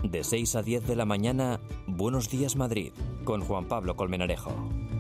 De 6 a 10 de la mañana, Buenos Días Madrid, con Juan Pablo Colmenarejo.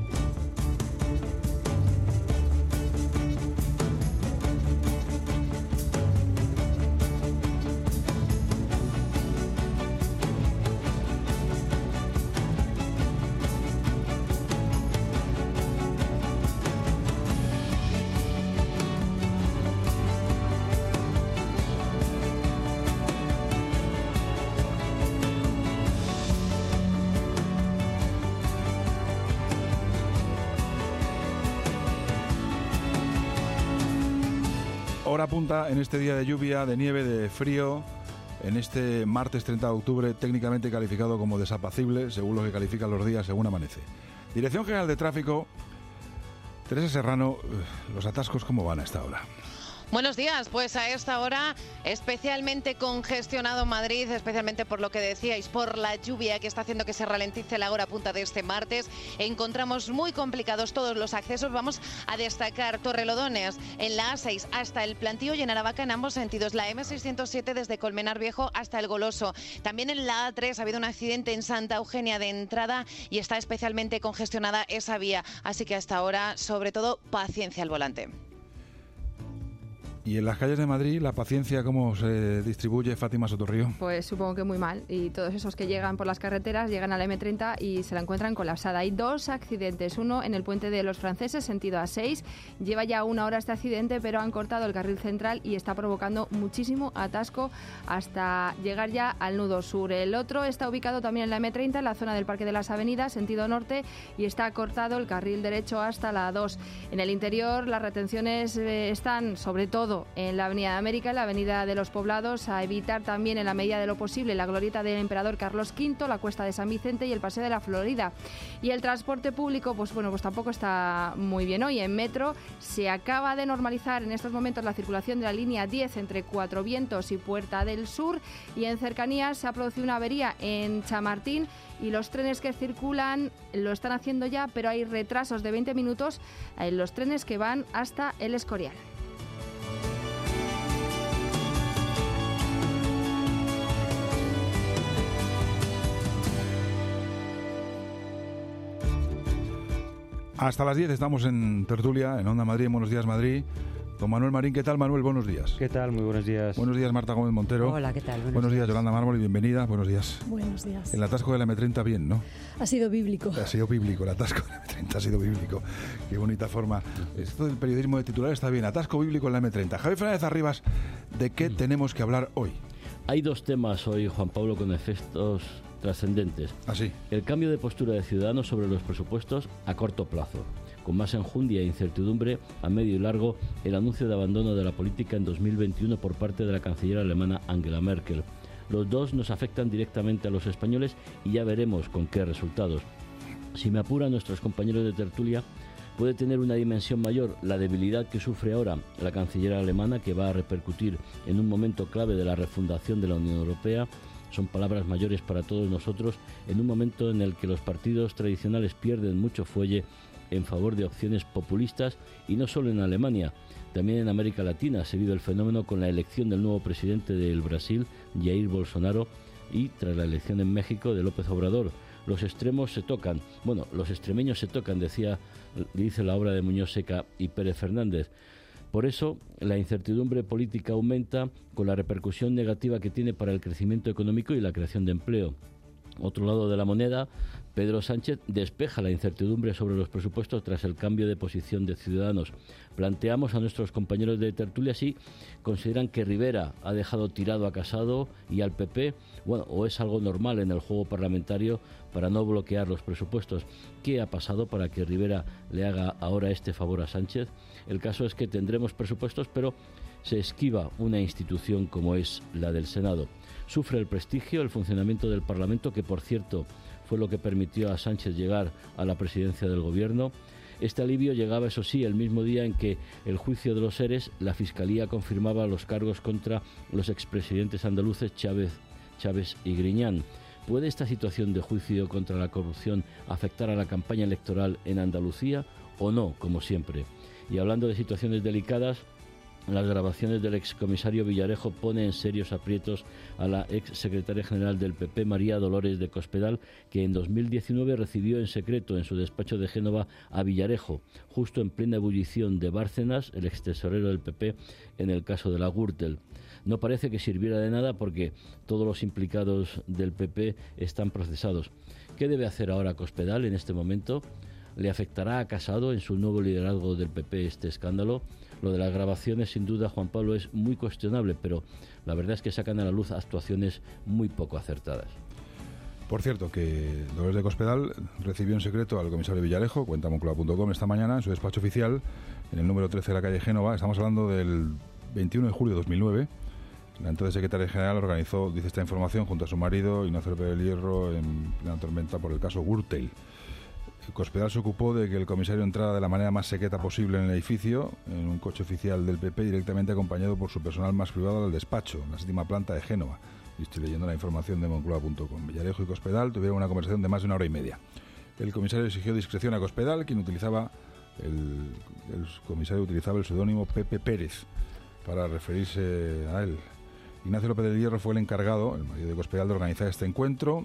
Hora punta en este día de lluvia, de nieve, de frío, en este martes 30 de octubre, técnicamente calificado como desapacible, según lo que califican los días según amanece. Dirección General de Tráfico, Teresa Serrano, los atascos, ¿cómo van a esta hora? Buenos días, pues a esta hora especialmente congestionado Madrid, especialmente por lo que decíais, por la lluvia que está haciendo que se ralentice la hora punta de este martes. Encontramos muy complicados todos los accesos. Vamos a destacar Torrelodones en la A6 hasta el Plantío y en Aravaca en ambos sentidos. La M607 desde Colmenar Viejo hasta el Goloso. También en la A3 ha habido un accidente en Santa Eugenia de entrada y está especialmente congestionada esa vía. Así que hasta ahora, sobre todo, paciencia al volante. ¿Y en las calles de Madrid la paciencia cómo se distribuye, Fátima Sotorrío? Pues supongo que muy mal. Y todos esos que llegan por las carreteras llegan a la M30 y se la encuentran colapsada. Hay dos accidentes. Uno en el puente de los Franceses, sentido A6. Lleva ya una hora este accidente, pero han cortado el carril central y está provocando muchísimo atasco hasta llegar ya al nudo sur. El otro está ubicado también en la M30, en la zona del Parque de las Avenidas, sentido norte, y está cortado el carril derecho hasta la A2. En el interior las retenciones están sobre todo en la Avenida de América, en la Avenida de los Poblados, a evitar también en la medida de lo posible la glorieta del Emperador Carlos V, la Cuesta de San Vicente y el Paseo de la Florida. Y el transporte público, pues tampoco está muy bien hoy. En metro se acaba de normalizar en estos momentos la circulación de la línea 10 entre Cuatro Vientos y Puerta del Sur, y en cercanías se ha producido una avería en Chamartín y los trenes que circulan lo están haciendo ya, pero hay retrasos de 20 minutos en los trenes que van hasta el Escorial. Hasta las 10 estamos en tertulia, en Onda Madrid, en Buenos Días Madrid, con Manuel Marín. ¿Qué tal, Manuel? Buenos días. ¿Qué tal? Muy buenos días. Buenos días, Marta Gómez Montero. Hola, ¿qué tal? Buenos días, Yolanda Mármol, y bienvenida. Buenos días. Buenos días. El atasco de la M30 bien, ¿no? Ha sido bíblico. Ha sido bíblico, el atasco de la M30 ha sido bíblico. Qué bonita forma. Esto del periodismo de titular está bien. Atasco bíblico en la M30. Javier Fernández Arribas, ¿de qué tenemos que hablar hoy? Hay dos temas hoy, Juan Pablo, con efectos trascendentes. ¿Así? El cambio de postura de Ciudadanos sobre los presupuestos a corto plazo. Con más enjundia e incertidumbre, a medio y largo, el anuncio de abandono de la política en 2021 por parte de la canciller alemana Angela Merkel. Los dos nos afectan directamente a los españoles y ya veremos con qué resultados. Si me apuran nuestros compañeros de tertulia, puede tener una dimensión mayor la debilidad que sufre ahora la canciller alemana, que va a repercutir en un momento clave de la refundación de la Unión Europea. Son palabras mayores para todos nosotros en un momento en el que los partidos tradicionales pierden mucho fuelle en favor de opciones populistas, y no solo en Alemania, también en América Latina se vive el fenómeno con la elección del nuevo presidente del Brasil, Jair Bolsonaro, y tras la elección en México de López Obrador. Los extremos se tocan, los extremeños se tocan, dice la obra de Muñoz Seca y Pérez Fernández. Por eso, la incertidumbre política aumenta con la repercusión negativa que tiene para el crecimiento económico y la creación de empleo. Otro lado de la moneda, Pedro Sánchez despeja la incertidumbre sobre los presupuestos tras el cambio de posición de Ciudadanos. Planteamos a nuestros compañeros de tertulia si consideran que Rivera ha dejado tirado a Casado y al PP, o es algo normal en el juego parlamentario para no bloquear los presupuestos. ¿Qué ha pasado para que Rivera le haga ahora este favor a Sánchez? El caso es que tendremos presupuestos, pero se esquiva una institución como es la del Senado. Sufre el prestigio, el funcionamiento del Parlamento, que por cierto fue lo que permitió a Sánchez llegar a la presidencia del Gobierno. Este alivio llegaba, eso sí, el mismo día en que el juicio de los ERES, la Fiscalía confirmaba los cargos contra los expresidentes andaluces Chávez y Griñán. ¿Puede esta situación de juicio contra la corrupción afectar a la campaña electoral en Andalucía o no, como siempre? Y hablando de situaciones delicadas, las grabaciones del excomisario Villarejo pone en serios aprietos a la exsecretaria general del PP, María Dolores de Cospedal, que en 2019 recibió en secreto en su despacho de Génova a Villarejo, justo en plena ebullición de Bárcenas, el extesorero del PP, en el caso de la Gürtel. No parece que sirviera de nada porque todos los implicados del PP están procesados. ¿Qué debe hacer ahora Cospedal en este momento? ¿Le afectará a Casado en su nuevo liderazgo del PP este escándalo? Lo de las grabaciones, sin duda, Juan Pablo, es muy cuestionable, pero la verdad es que sacan a la luz actuaciones muy poco acertadas. Por cierto, que Dolores de Cospedal recibió en secreto al comisario Villarejo, cuenta Moncloa.com, esta mañana en su despacho oficial, en el número 13 de la calle Génova. Estamos hablando del 21 de julio de 2009. La entonces secretaria general organizó, dice esta información, junto a su marido, Ignacio López del Hierro, en plena tormenta por el caso Gürtel. Cospedal se ocupó de que el comisario entrara de la manera más secreta posible en el edificio, en un coche oficial del PP, directamente acompañado por su personal más privado al despacho, en la 7ª planta de Génova. Y estoy leyendo la información de Moncloa.com. Villarejo y Cospedal tuvieron una conversación de más de 1 hora y media. El comisario exigió discreción a Cospedal, quien utilizaba el comisario utilizaba el seudónimo Pepe Pérez para referirse a él. Ignacio López del Hierro fue el encargado, el marido de Cospedal, de organizar este encuentro.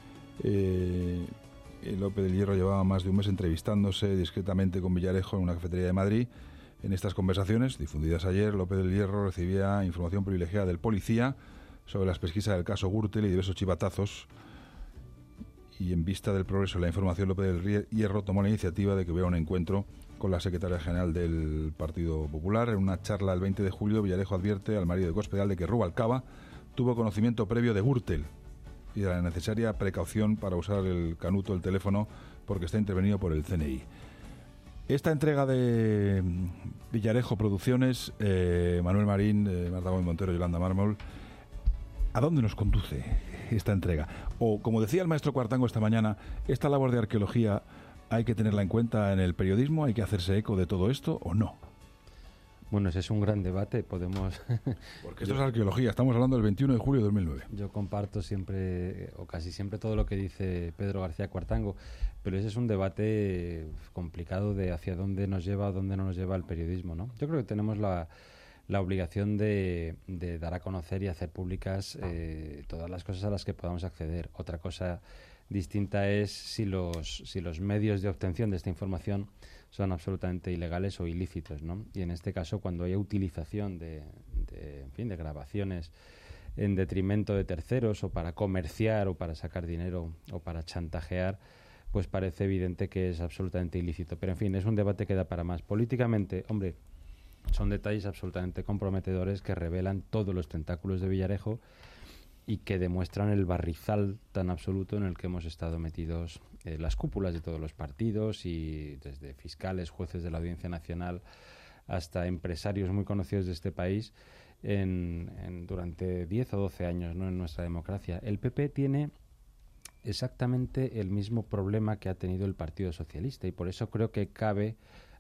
López del Hierro llevaba más de un mes entrevistándose discretamente con Villarejo en una cafetería de Madrid. En estas conversaciones, difundidas ayer, López del Hierro recibía información privilegiada del policía sobre las pesquisas del caso Gürtel y diversos chivatazos. Y en vista del progreso de la información, López del Hierro tomó la iniciativa de que hubiera un encuentro con la secretaria general del Partido Popular. En una charla el 20 de julio, Villarejo advierte al marido de Cospedal de que Rubalcaba tuvo conocimiento previo de Gürtel y de la necesaria precaución para usar el canuto del teléfono porque está intervenido por el CNI. Esta entrega de Villarejo Producciones, Manuel Marín, Marta Gómez Montero y Yolanda Mármol, ¿a dónde nos conduce esta entrega? O, como decía el maestro Cuartango esta mañana, esta labor de arqueología hay que tenerla en cuenta en el periodismo, hay que hacerse eco de todo esto o no. Bueno, ese es un gran debate, podemos... Porque esto es arqueología, estamos hablando del 21 de julio de 2009. Yo comparto siempre, o casi siempre, todo lo que dice Pedro García Cuartango, pero ese es un debate complicado de hacia dónde nos lleva o dónde no nos lleva el periodismo, ¿no? Yo creo que tenemos la obligación de dar a conocer y hacer públicas todas las cosas a las que podamos acceder. Otra cosa distinta es si los medios de obtención de esta información son absolutamente ilegales o ilícitos, ¿no? Y en este caso, cuando haya utilización de grabaciones en detrimento de terceros o para comerciar o para sacar dinero o para chantajear, pues parece evidente que es absolutamente ilícito. Pero, en fin, es un debate que da para más. Políticamente, hombre, son detalles absolutamente comprometedores que revelan todos los tentáculos de Villarejo y que demuestran el barrizal tan absoluto en el que hemos estado metidos las cúpulas de todos los partidos y desde fiscales, jueces de la Audiencia Nacional hasta empresarios muy conocidos de este país durante 10 o 12 años, ¿no?, en nuestra democracia. El PP tiene exactamente el mismo problema que ha tenido el Partido Socialista y por eso creo que cabe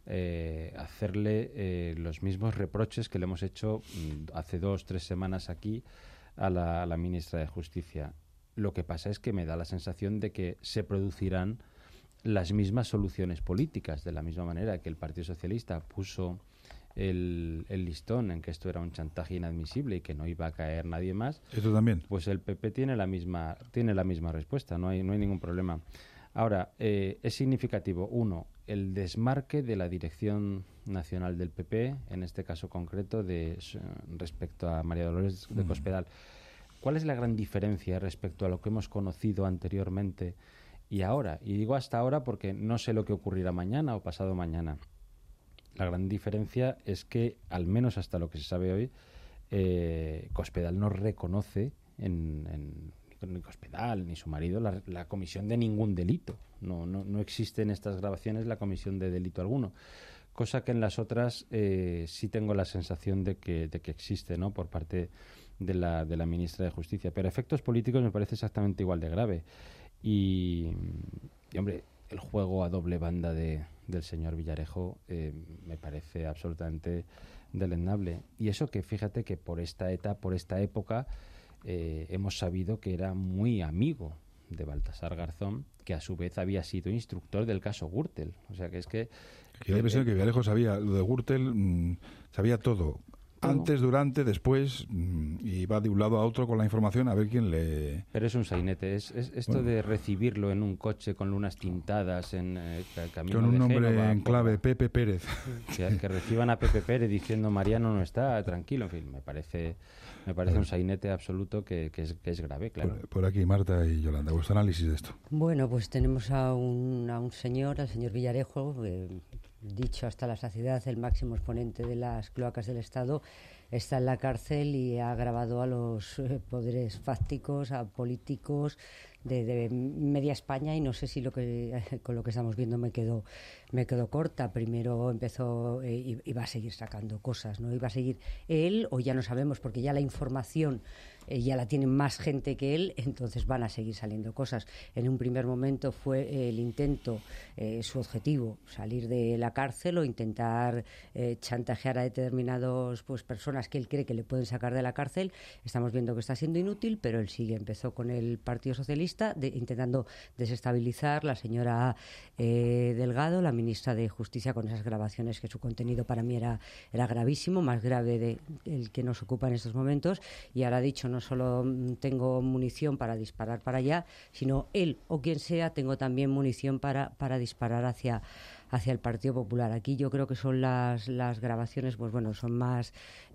hacerle los mismos reproches que le hemos hecho hace 2 o 3 semanas aquí a la ministra de Justicia. Lo que pasa es que me da la sensación de que se producirán las mismas soluciones políticas, de la misma manera que el Partido Socialista puso el listón en que esto era un chantaje inadmisible y que no iba a caer nadie más. ¿Esto también? Pues el PP tiene la misma respuesta, no hay ningún problema. Ahora, es significativo, uno, el desmarque de la dirección nacional del PP, en este caso concreto, respecto a María Dolores de Cospedal. ¿Cuál es la gran diferencia respecto a lo que hemos conocido anteriormente y ahora? Y digo hasta ahora porque no sé lo que ocurrirá mañana o pasado mañana. La gran diferencia es que, al menos hasta lo que se sabe hoy, Cospedal no reconoce ni Cospedal ni su marido la comisión de ningún delito. No existe en estas grabaciones la comisión de delito alguno. Cosa que en las otras sí tengo la sensación de que existe, ¿no?, por parte de la ministra de Justicia. Pero a efectos políticos me parece exactamente igual de grave. Y hombre, el juego a doble banda del señor Villarejo me parece absolutamente deleznable. Y eso que, fíjate que por esta época hemos sabido que era muy amigo de Baltasar Garzón, que a su vez había sido instructor del caso Gürtel. O sea que es que... Yo la impresión que Villarejo sabía lo de Gürtel, sabía todo. Antes, durante, después, y va de un lado a otro con la información a ver quién le... Pero es un sainete, es esto de recibirlo en un coche con lunas tintadas en camino con un de nombre Génova, en clave, Pepe Pérez. que reciban a Pepe Pérez diciendo Mariano no está, tranquilo, en fin, me parece un sainete absoluto que es grave, claro. Por aquí, Marta y Yolanda, vuestro análisis de esto. Bueno, pues tenemos a un señor, al señor Villarejo, dicho hasta la saciedad, el máximo exponente de las cloacas del Estado, está en la cárcel y ha agravado a los poderes fácticos, a políticos de media España, y no sé si con lo que estamos viendo me quedo corta. Primero empezó y va a seguir sacando cosas, ¿no? Iba a seguir él, o ya no sabemos, porque ya la información ya la tiene más gente que él, entonces van a seguir saliendo cosas. En un primer momento fue el intento, su objetivo, salir de la cárcel o intentar chantajear a determinadas personas que él cree que le pueden sacar de la cárcel. Estamos viendo que está siendo inútil, pero él sigue. Empezó con el Partido Socialista, intentando desestabilizar. La señora Delgado, la ministra de Justicia, con esas grabaciones que su contenido para mí era gravísimo, más grave del que nos ocupa en estos momentos, y ahora ha dicho: no solo tengo munición para disparar para allá, sino él o quien sea, tengo también munición para disparar hacia el Partido Popular. Aquí yo creo que son las grabaciones, pues bueno, son más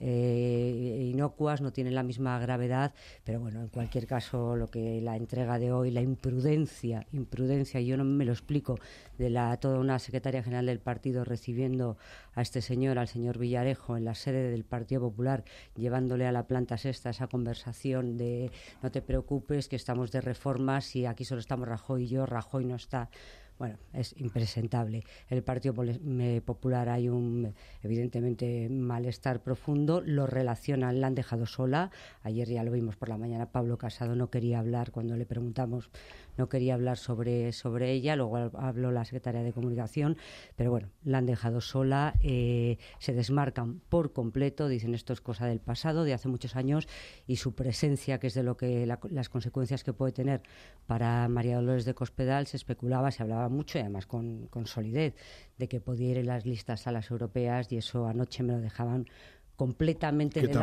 inocuas, no tienen la misma gravedad, pero bueno, en cualquier caso, lo que la entrega de hoy, la imprudencia, yo no me lo explico, de toda una secretaria general del partido recibiendo a este señor, al señor Villarejo, en la sede del Partido Popular, llevándole a la planta sexta esa conversación de no te preocupes, que estamos de reformas y aquí solo estamos Rajoy y yo, Rajoy no está. Bueno, es impresentable. En el Partido Popular hay evidentemente malestar profundo, lo relacionan, la han dejado sola. Ayer ya lo vimos por la mañana, Pablo Casado no quería hablar, cuando le preguntamos, no quería hablar sobre ella, luego habló la secretaria de Comunicación, pero bueno, la han dejado sola, se desmarcan por completo, dicen esto es cosa del pasado, de hace muchos años, y su presencia, que es de lo que las consecuencias que puede tener para María Dolores de Cospedal, se especulaba, se hablaba mucho, y además con solidez, de que podía ir en las listas a las europeas, y eso anoche me lo dejaban completamente en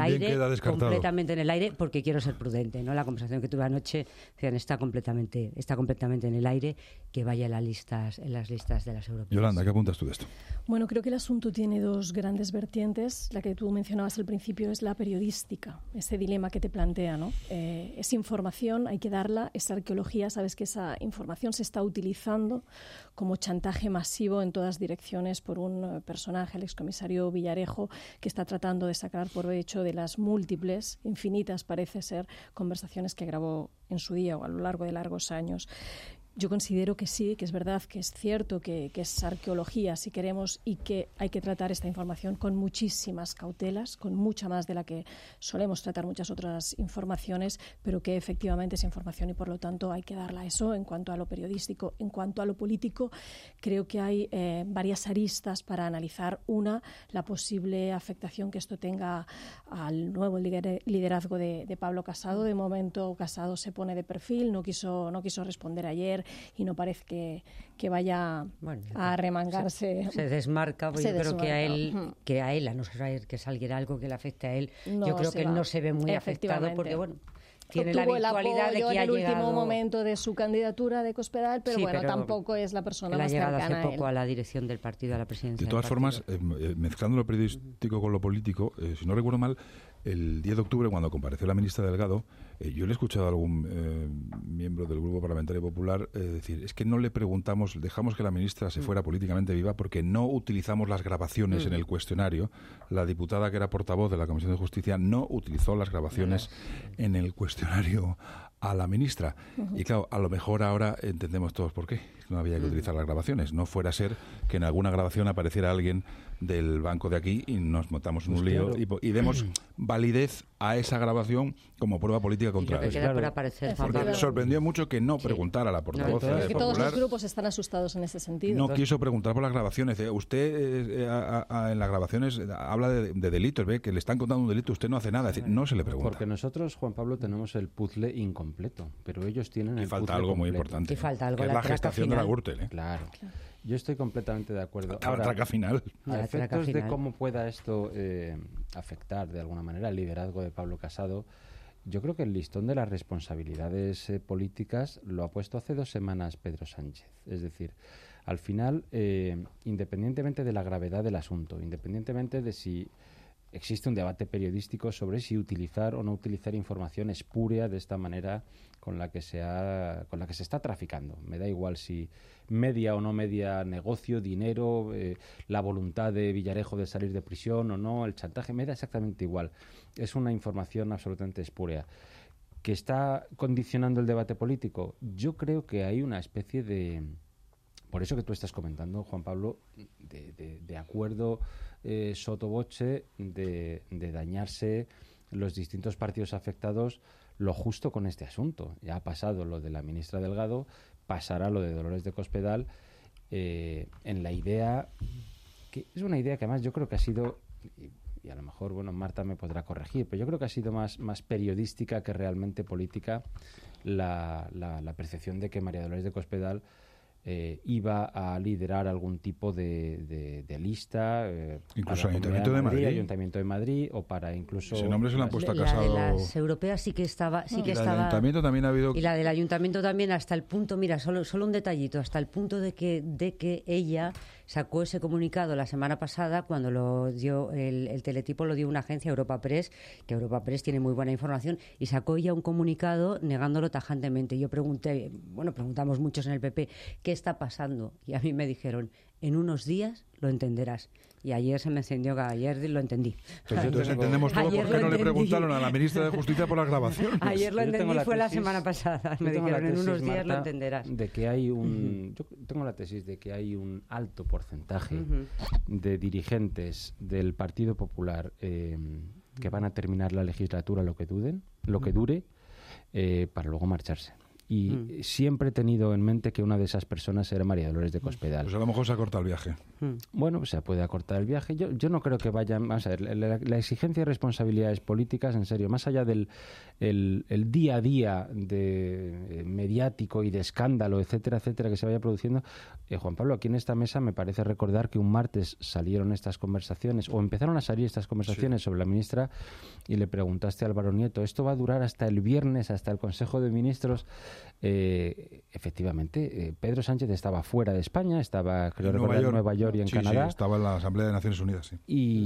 el aire, porque quiero ser prudente, ¿no? La conversación que tuve anoche, decían, está completamente en el aire, que vaya en las listas de las europeas. Yolanda, ¿qué apuntas tú de esto? Bueno, creo que el asunto tiene dos grandes vertientes. La que tú mencionabas al principio es la periodística, ese dilema que te plantea, ¿no? Es información, hay que darla, es arqueología, sabes que esa información se está utilizando como chantaje masivo en todas direcciones por un personaje, el excomisario Villarejo, que está tratando de sacar provecho de las múltiples, infinitas parece ser, conversaciones que grabó en su día o a lo largo de largos años. Yo considero que sí, que es verdad, que es cierto, que es arqueología, si queremos, y que hay que tratar esta información con muchísimas cautelas, con mucha más de la que solemos tratar muchas otras informaciones, pero que efectivamente es información y por lo tanto hay que darla. Eso en cuanto a lo periodístico. En cuanto a lo político, creo que hay varias aristas para analizar. Una, la posible afectación que esto tenga al nuevo liderazgo de Pablo Casado. De momento Casado se pone de perfil, no quiso responder ayer, y no parece que vaya a remangarse. Se desmarca, porque yo creo que a él, a no ser que saliera algo que le afecte a él, yo creo que él no se ve muy afectado, porque bueno, tiene la virtualidad de que ha llegado en el último momento de su candidatura de Cospedal, pero bueno, tampoco es la persona más cercana a él. Ha llegado hace poco a la dirección del partido, a la presidencia. De todas formas, mezclando lo periodístico con lo político, si no recuerdo mal, el 10 de octubre, cuando compareció la ministra Delgado, yo le he escuchado a algún miembro del Grupo Parlamentario Popular decir, es que no le preguntamos, dejamos que la ministra se fuera políticamente viva porque no utilizamos las grabaciones en el cuestionario. La diputada que era portavoz de la Comisión de Justicia no utilizó las grabaciones en el cuestionario a la ministra. Y claro, a lo mejor ahora entendemos todos por qué no había que utilizar las grabaciones. No fuera a ser que en alguna grabación apareciera alguien del banco de aquí y nos montamos en un lío y demos validez a esa grabación como prueba política contra él. Porque sorprendió mucho que no preguntara a la portavoz de que todos los grupos están asustados en ese sentido. No quiso preguntar por las grabaciones. Usted en las grabaciones habla de delitos, ve que le están contando un delito, usted no hace nada. Es decir, no se le pregunta. Porque nosotros, Juan Pablo, tenemos el puzzle incompleto. completo, pero ellos tienen el falta puzzle algo muy completo. importante, Y falta algo, que es la la traca gestación final. de la Gürtel. Claro. Yo estoy completamente de acuerdo. La traca final. A La traca efectos de final. cómo pueda esto afectar de alguna manera el liderazgo de Pablo Casado, yo creo que el listón de las responsabilidades políticas lo ha puesto hace 2 semanas Pedro Sánchez. Es decir, al final, independientemente de la gravedad del asunto, independientemente de si existe un debate periodístico sobre si utilizar o no utilizar información espúrea de esta manera con la que se está traficando. Me da igual si media o no media negocio, dinero, la voluntad de Villarejo de salir de prisión o no, el chantaje, me da exactamente igual. Es una información absolutamente espúrea. ¿Que está condicionando el debate político? Yo creo que hay una especie de... Por eso que tú estás comentando, Juan Pablo, de acuerdo sotoboche de dañarse los distintos partidos afectados lo justo con este asunto. Ya ha pasado lo de la ministra Delgado, pasará lo de Dolores de Cospedal, en la idea, que es una idea que además yo creo que ha sido, y a lo mejor, bueno, Marta me podrá corregir, pero yo creo que ha sido más periodística que realmente política la percepción de que María Dolores de Cospedal iba a liderar algún tipo de lista, incluso Ayuntamiento de Madrid, o para incluso... Ese nombre se lo han puesto a La Casado. de las europeas sí que estaba... La del Ayuntamiento también ha habido... Y la del Ayuntamiento también, hasta el punto, mira, solo un detallito, hasta el punto de que ella sacó ese comunicado la semana pasada cuando lo dio el teletipo, lo dio una agencia, Europa Press, que Europa Press tiene muy buena información, y sacó ella un comunicado negándolo tajantemente. Yo preguntamos muchos en el PP, ¿qué está pasando? Y a mí me dijeron, en unos días lo entenderás. Y ayer se me encendió, que ayer lo entendí. Pues entonces entendemos todo por qué no le preguntaron a la ministra de Justicia por las grabaciones. Ayer lo entendí, fue la semana pasada. Me dijeron, en unos días lo entenderás. De que hay yo tengo la tesis de que hay un alto porcentaje de dirigentes del Partido Popular que van a terminar la legislatura lo que dure, para luego marcharse. Y siempre he tenido en mente que una de esas personas era María Dolores de Cospedal. Pues a lo mejor se ha cortado el viaje. Bueno, se puede acortar el viaje. Yo no creo que vayan... Vamos a ver, la exigencia de responsabilidades políticas, en serio, más allá del el día a día de mediático y de escándalo, etcétera, etcétera, que se vaya produciendo, Juan Pablo, aquí en esta mesa me parece recordar que un martes salieron estas conversaciones, o empezaron a salir estas conversaciones sobre la ministra, y le preguntaste a Álvaro Nieto, ¿esto va a durar hasta el viernes, hasta el Consejo de Ministros? Efectivamente, Pedro Sánchez estaba fuera de España, estaba, creo recordar, en Nueva York y en Canadá. Sí, estaba en la Asamblea de Naciones Unidas, sí.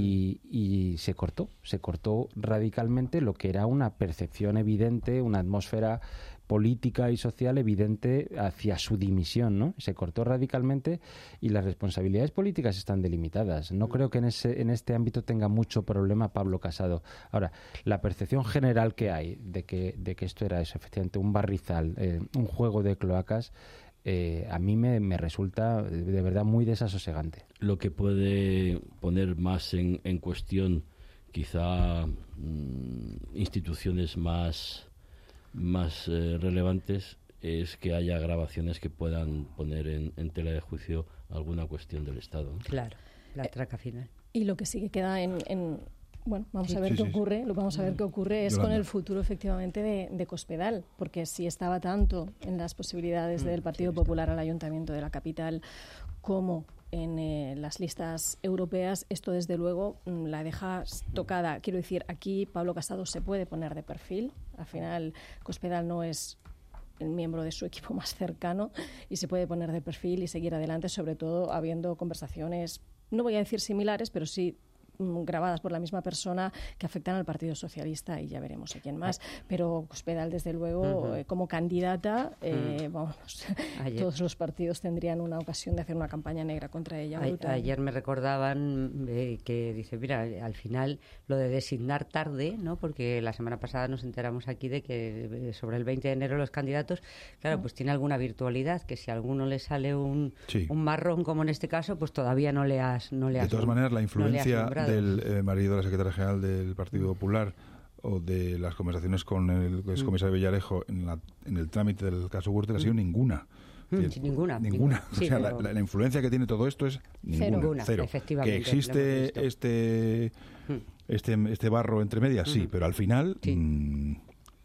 Y se cortó radicalmente lo que era una percepción evidente, una atmósfera política y social evidente hacia su dimisión, ¿no? Se cortó radicalmente y las responsabilidades políticas están delimitadas. No creo que en este ámbito tenga mucho problema Pablo Casado. Ahora, la percepción general que hay de que esto era eso, efectivamente, un barrizal, un juego de cloacas, a mí me resulta de verdad muy desasosegante. Lo que puede poner más en cuestión quizá instituciones más relevantes es que haya grabaciones que puedan poner en tela de juicio alguna cuestión del Estado. Claro, la traca final. Y lo que sí que queda bueno, vamos a ver qué ocurre. Lo vamos a ver qué ocurre es con el futuro, efectivamente, de Cospedal, porque si estaba tanto en las posibilidades del Partido Popular al Ayuntamiento de la capital como en las listas europeas, esto desde luego la deja tocada. Quiero decir, aquí Pablo Casado se puede poner de perfil. Al final, Cospedal no es el miembro de su equipo más cercano y se puede poner de perfil y seguir adelante, sobre todo habiendo conversaciones, no voy a decir similares, pero sí grabadas por la misma persona, que afectan al Partido Socialista, y ya veremos a quién más. Pero Cospedal, desde luego, como candidata, todos los partidos tendrían una ocasión de hacer una campaña negra contra ella. Ayer me recordaban que dice, mira, al final lo de designar tarde, ¿no? Porque la semana pasada nos enteramos aquí de que sobre el 20 de enero los candidatos, claro, pues tiene alguna virtualidad, que si a alguno le sale un marrón, como en este caso, pues todavía no le has de todas maneras, la influencia del marido de la secretaria general del Partido Popular o de las conversaciones con el excomisario Villarejo en el trámite del caso Gürtel ha sido ninguna. Ninguna. Sí, o sea, la influencia que tiene todo esto es ninguna. Cero. Efectivamente, que existe este barro entre medias, sí, pero al final nada.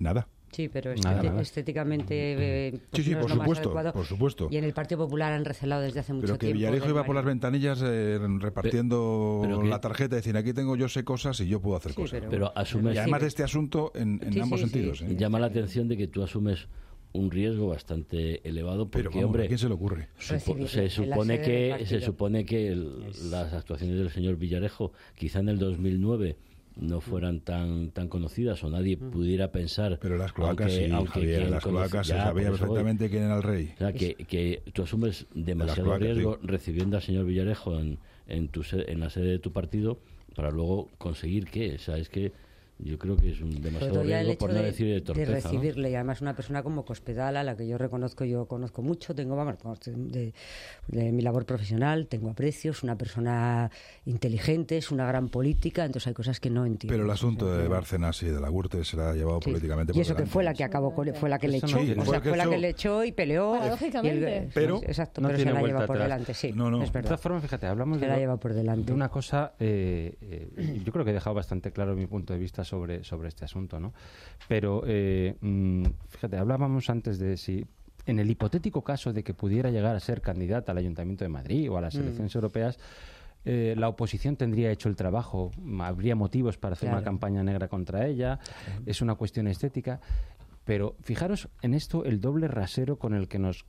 Sí, pero Nada. estéticamente Sí, no por es lo más supuesto, adecuado. por supuesto. Y en el Partido Popular han recelado desde hace mucho Pero que tiempo. Villarejo del iba por las marido. ventanillas repartiendo pero que- la tarjeta, decir, aquí tengo yo sé cosas y yo puedo hacer Sí, cosas. Pero asumes... Y además de este asunto en Sí, ambos sí, sentidos. sí. ¿eh? Llama la atención de que tú asumes un riesgo bastante elevado porque, Pero vamos, hombre, ¿a quién se le ocurre? Recibirle se en la supone sede del que partido. las actuaciones del señor Villarejo quizá en el 2009 no fueran tan conocidas o nadie pudiera pensar, Pero las cloacas sí, Javier, quien las conoce- cloacas se ya, sabía por eso voy. perfectamente quién era el rey. O sea, que tú asumes demasiado cloacas, riesgo sí. recibiendo al señor Villarejo en la sede de tu partido para luego conseguir qué. O sea, es que yo creo que es un Sobre demasiado todo ya el riesgo, hecho por no de decir de torpeza, ¿no? recibirle, y además una persona como Cospedal, a la que yo conozco mucho, de mi labor profesional, tengo aprecios, una persona inteligente, es una gran política, entonces hay cosas que no entiendo. Pero el asunto de Bárcenas y de la Gürtel se la ha llevado Sí. políticamente Y por eso que delante. fue la que acabó fue la que le Eso echó, no tiene- o sea, Fue fue la que que echó. le echó y peleó. Paradójicamente. Pero- exacto, no pero se tiene la vuelta lleva por atrás. delante, sí, No. es De verdad. todas formas, fíjate, hablamos Se la lleva por delante. de una cosa, yo creo que he dejado bastante claro mi punto de vista sobre este asunto, ¿no? Pero, fíjate, hablábamos antes de si en el hipotético caso de que pudiera llegar a ser candidata al Ayuntamiento de Madrid o a las elecciones europeas, la oposición tendría hecho el trabajo, habría motivos para hacer una Claro. campaña negra contra ella, es una cuestión estética. Pero fijaros en esto el doble rasero con el que nos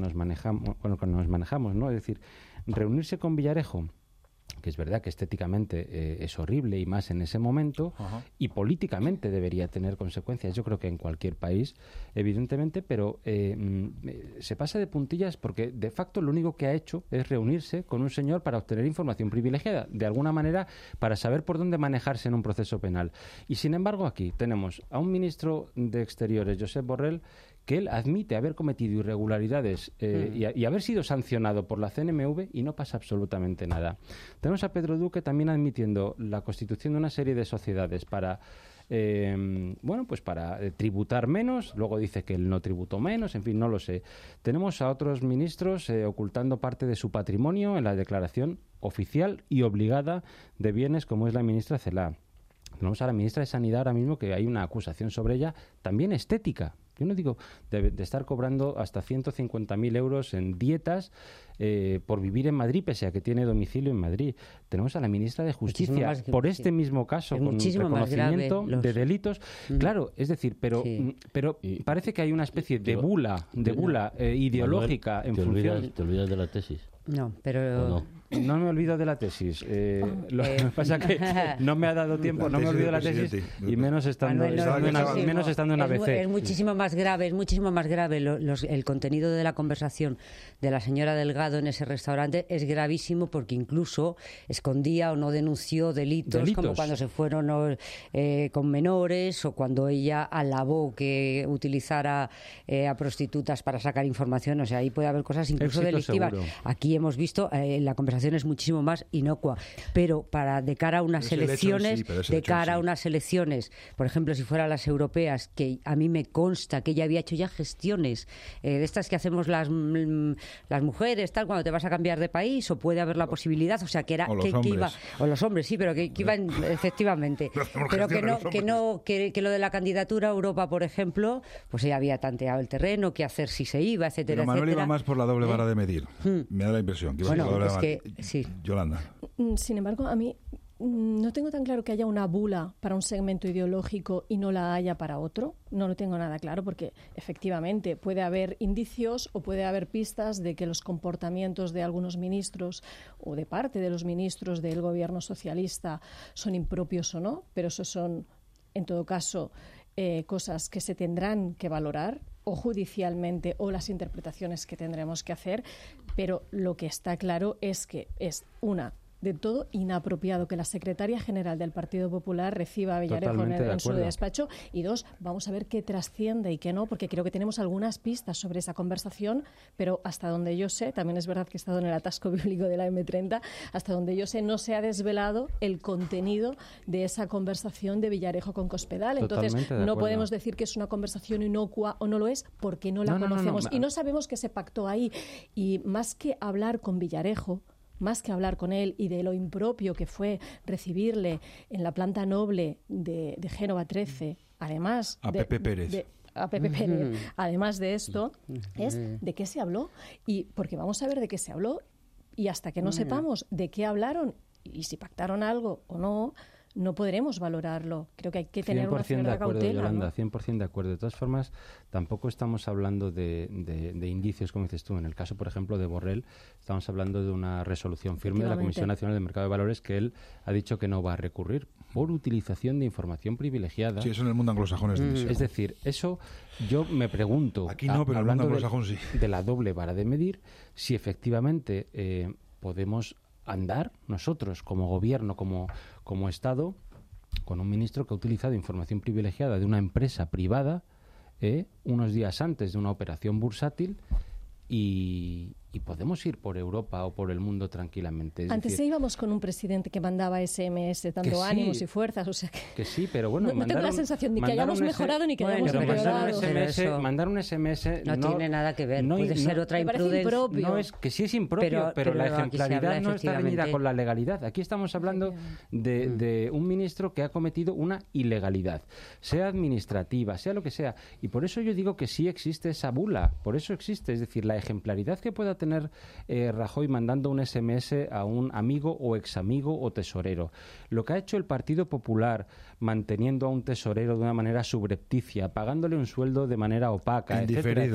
manejamos, ¿no? Es decir, reunirse con Villarejo, que es verdad que estéticamente es horrible y más en ese momento, y políticamente debería tener consecuencias, yo creo que en cualquier país, evidentemente, pero se pasa de puntillas porque de facto lo único que ha hecho es reunirse con un señor para obtener información privilegiada, de alguna manera para saber por dónde manejarse en un proceso penal. Y sin embargo aquí tenemos a un ministro de Exteriores, Josep Borrell, que él admite haber cometido irregularidades y haber sido sancionado por la CNMV y no pasa absolutamente nada. Tenemos a Pedro Duque también admitiendo la constitución de una serie de sociedades para para tributar menos, luego dice que él no tributó menos, en fin, no lo sé. Tenemos a otros ministros ocultando parte de su patrimonio en la declaración oficial y obligada de bienes, como es la ministra Celaá. Tenemos a la ministra de Sanidad ahora mismo, que hay una acusación sobre ella, también estética. Yo no digo de estar cobrando hasta 150.000 euros en dietas por vivir en Madrid, pese a que tiene domicilio en Madrid. Tenemos a la ministra de Justicia por este mismo caso, con reconocimiento de delitos. Claro, es decir, pero parece que hay una especie de bula ideológica en función... ¿Te olvidas de la tesis? No, pero... No me olvido de la tesis. Lo que pasa es que no me ha dado tiempo, no me olvido de la tesis y menos estando en ABC. Es muchísimo más grave, el contenido de la conversación de la señora Delgado en ese restaurante es gravísimo porque incluso escondía o no denunció delitos. Como cuando se fueron con menores o cuando ella alabó que utilizara a prostitutas para sacar información. O sea, ahí puede haber cosas incluso delictivas. Seguro. Aquí hemos visto la conversación es muchísimo más inocua, pero de cara a unas elecciones, por ejemplo, si fuera las europeas, que a mí me consta que ella había hecho ya gestiones de estas que hacemos las mujeres, tal, cuando te vas a cambiar de país, o puede haber la posibilidad, o sea, que era que iba, o los hombres, sí, pero que iban efectivamente, pero que lo de la candidatura a Europa, por ejemplo, pues ella había tanteado el terreno, qué hacer si se iba, etcétera, pero Manuel etcétera. iba más por la doble vara de medir. Me da la impresión que iba por la doble vara. Sí. Yolanda. Sin embargo, a mí no tengo tan claro que haya una bula para un segmento ideológico y no la haya para otro. No lo tengo nada claro porque efectivamente puede haber indicios o puede haber pistas de que los comportamientos de algunos ministros o de parte de los ministros del gobierno socialista son impropios o no, pero eso son, en todo caso, cosas que se tendrán que valorar o judicialmente o las interpretaciones que tendremos que hacer, pero lo que está claro es que es de todo inapropiado que la secretaria general del Partido Popular reciba a Villarejo en su despacho, y dos, vamos a ver qué trasciende y qué no, porque creo que tenemos algunas pistas sobre esa conversación, pero hasta donde yo sé, también es verdad que he estado en el atasco bíblico de la M30, hasta donde yo sé no se ha desvelado el contenido de esa conversación de Villarejo con Cospedal. Entonces no podemos decir que es una conversación inocua o no lo es porque no la conocemos y no sabemos qué se pactó ahí. Y más que hablar con Villarejo, más que hablar con él y de lo impropio que fue recibirle en la planta noble de Génova 13, además a Pepe Pérez. a Pepe Pérez, además de esto, es de qué se habló. Y porque vamos a ver de qué se habló y hasta que no sepamos de qué hablaron y si pactaron algo o no, no podremos valorarlo. Creo que hay que tener una cierta cautela. Yolanda, 100% de acuerdo. De todas formas, tampoco estamos hablando de indicios, como dices tú. En el caso, por ejemplo, de Borrell, estamos hablando de una resolución firme de la Comisión Nacional del Mercado de Valores que él ha dicho que no va a recurrir por utilización de información privilegiada. Sí, eso en el mundo anglosajón es demasiado. Es decir, eso yo me pregunto, aquí no, pero hablando en el mundo anglosajón sí, de la doble vara de medir, si efectivamente podemos andar nosotros como gobierno, como Estado, con un ministro que ha utilizado información privilegiada de una empresa privada unos días antes de una operación bursátil y podemos ir por Europa o por el mundo tranquilamente. Antes íbamos con un presidente que mandaba SMS dando ánimos y fuerzas, o sea que sí, pero bueno, no tengo la sensación ni que hayamos mejorado ni que hayamos empeorado. Mandar un SMS no tiene nada que ver, puede ser otra imprudencia. No es que sí es impropio, pero la ejemplaridad no está reñida con la legalidad. Aquí estamos hablando de un ministro que ha cometido una ilegalidad, sea administrativa, sea lo que sea, y por eso yo digo que sí existe esa bula, por eso existe, es decir, la ejemplaridad que pueda tener Rajoy mandando un SMS a un amigo o examigo o tesorero. Lo que ha hecho el Partido Popular manteniendo a un tesorero de una manera subrepticia, pagándole un sueldo de manera opaca, etcétera,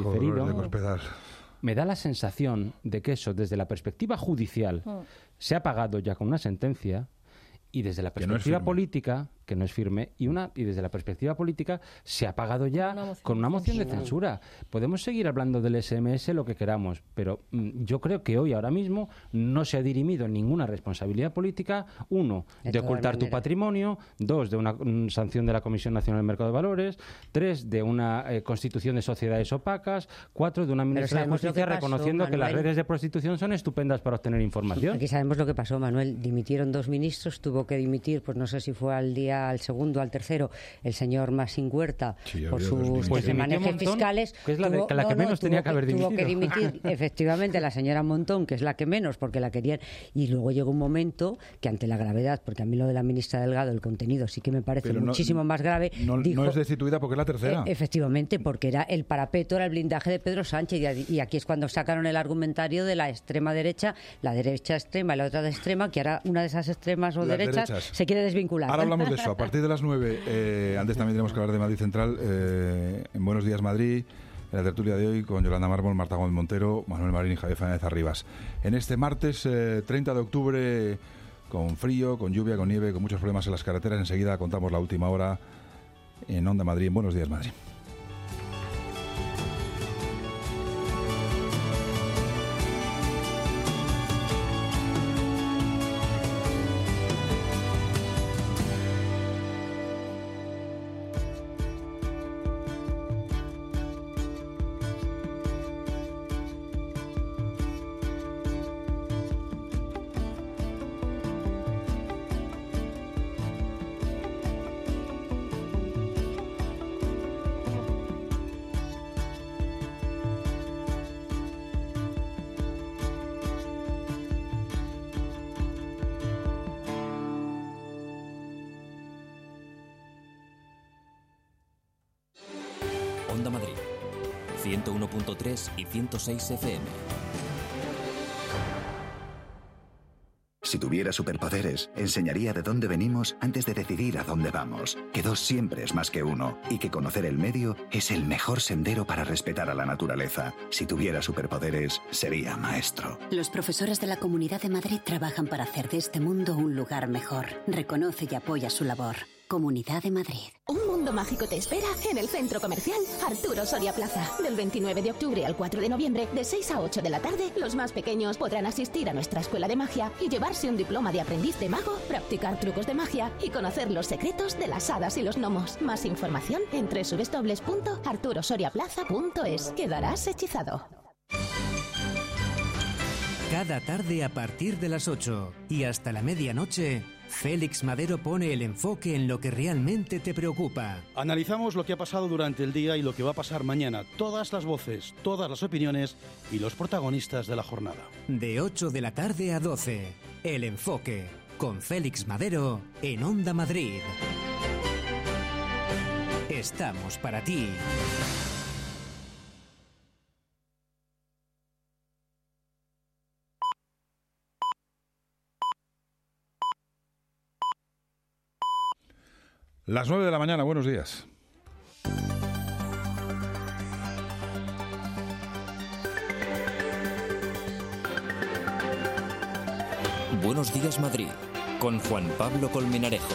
me da la sensación de que eso, desde la perspectiva judicial, se ha pagado ya con una sentencia y desde la perspectiva política, que no es firme, y desde la perspectiva política se ha pagado ya con una moción de censura. Podemos seguir hablando del SMS lo que queramos, pero yo creo que hoy, ahora mismo, no se ha dirimido ninguna responsabilidad política, uno, de ocultar tu patrimonio, dos, de una sanción de la Comisión Nacional del Mercado de Valores, tres, de una constitución de sociedades opacas, cuatro, de una ministra de Justicia reconociendo que las redes de prostitución son estupendas para obtener información. Aquí sabemos lo que pasó, Manuel. Dimitieron 2 ministros, tuvo que dimitir, pues no sé si fue al segundo, al tercero, el señor Masín Huerta, por sus desmanejes fiscales. Que es la que menos tenía que haber dimitido. Tuvo que dimitir, efectivamente, la señora Montón, que es la que menos, porque la querían. Y luego llegó un momento que, ante la gravedad, porque a mí lo de la ministra Delgado, el contenido sí que me parece muchísimo más grave. Dijo, no es destituida porque es la tercera. Efectivamente, porque era el parapeto, era el blindaje de Pedro Sánchez. Y aquí es cuando sacaron el argumentario de la extrema derecha, la derecha extrema y la otra de extrema, que ahora una de esas extremas o derechas se quiere desvincular. Ahora hablamos de eso. A partir de las 9, antes también tenemos que hablar de Madrid Central, en Buenos Días Madrid, en la tertulia de hoy con Yolanda Mármol, Marta Gómez Montero, Manuel Marín y Javier Fernández Arribas. En este martes 30 de octubre, con frío, con lluvia, con nieve, con muchos problemas en las carreteras, enseguida contamos la última hora en Onda Madrid, en Buenos Días Madrid. Onda Madrid, 101.3 y 106 FM. Si tuviera superpoderes, enseñaría de dónde venimos antes de decidir a dónde vamos. Que 2 siempre es más que 1 y que conocer el medio es el mejor sendero para respetar a la naturaleza. Si tuviera superpoderes, sería maestro. Los profesores de la Comunidad de Madrid trabajan para hacer de este mundo un lugar mejor. Reconoce y apoya su labor. Comunidad de Madrid. Un mundo mágico te espera en el centro comercial Arturo Soria Plaza. Del 29 de octubre al 4 de noviembre, de 6 a 8 de la tarde, los más pequeños podrán asistir a nuestra escuela de magia y llevarse un diploma de aprendiz de mago, practicar trucos de magia y conocer los secretos de las hadas y los gnomos. Más información en www.arturosoriaplaza.es. Quedarás hechizado. Cada tarde a partir de las 8 y hasta la medianoche, Félix Madero pone el enfoque en lo que realmente te preocupa. Analizamos lo que ha pasado durante el día y lo que va a pasar mañana. Todas las voces, todas las opiniones y los protagonistas de la jornada. De 8 de la tarde a 12, El Enfoque, con Félix Madero en Onda Madrid. estamos para ti. Las 9 de la mañana, buenos días. Buenos días, Madrid, con Juan Pablo Colmenarejo.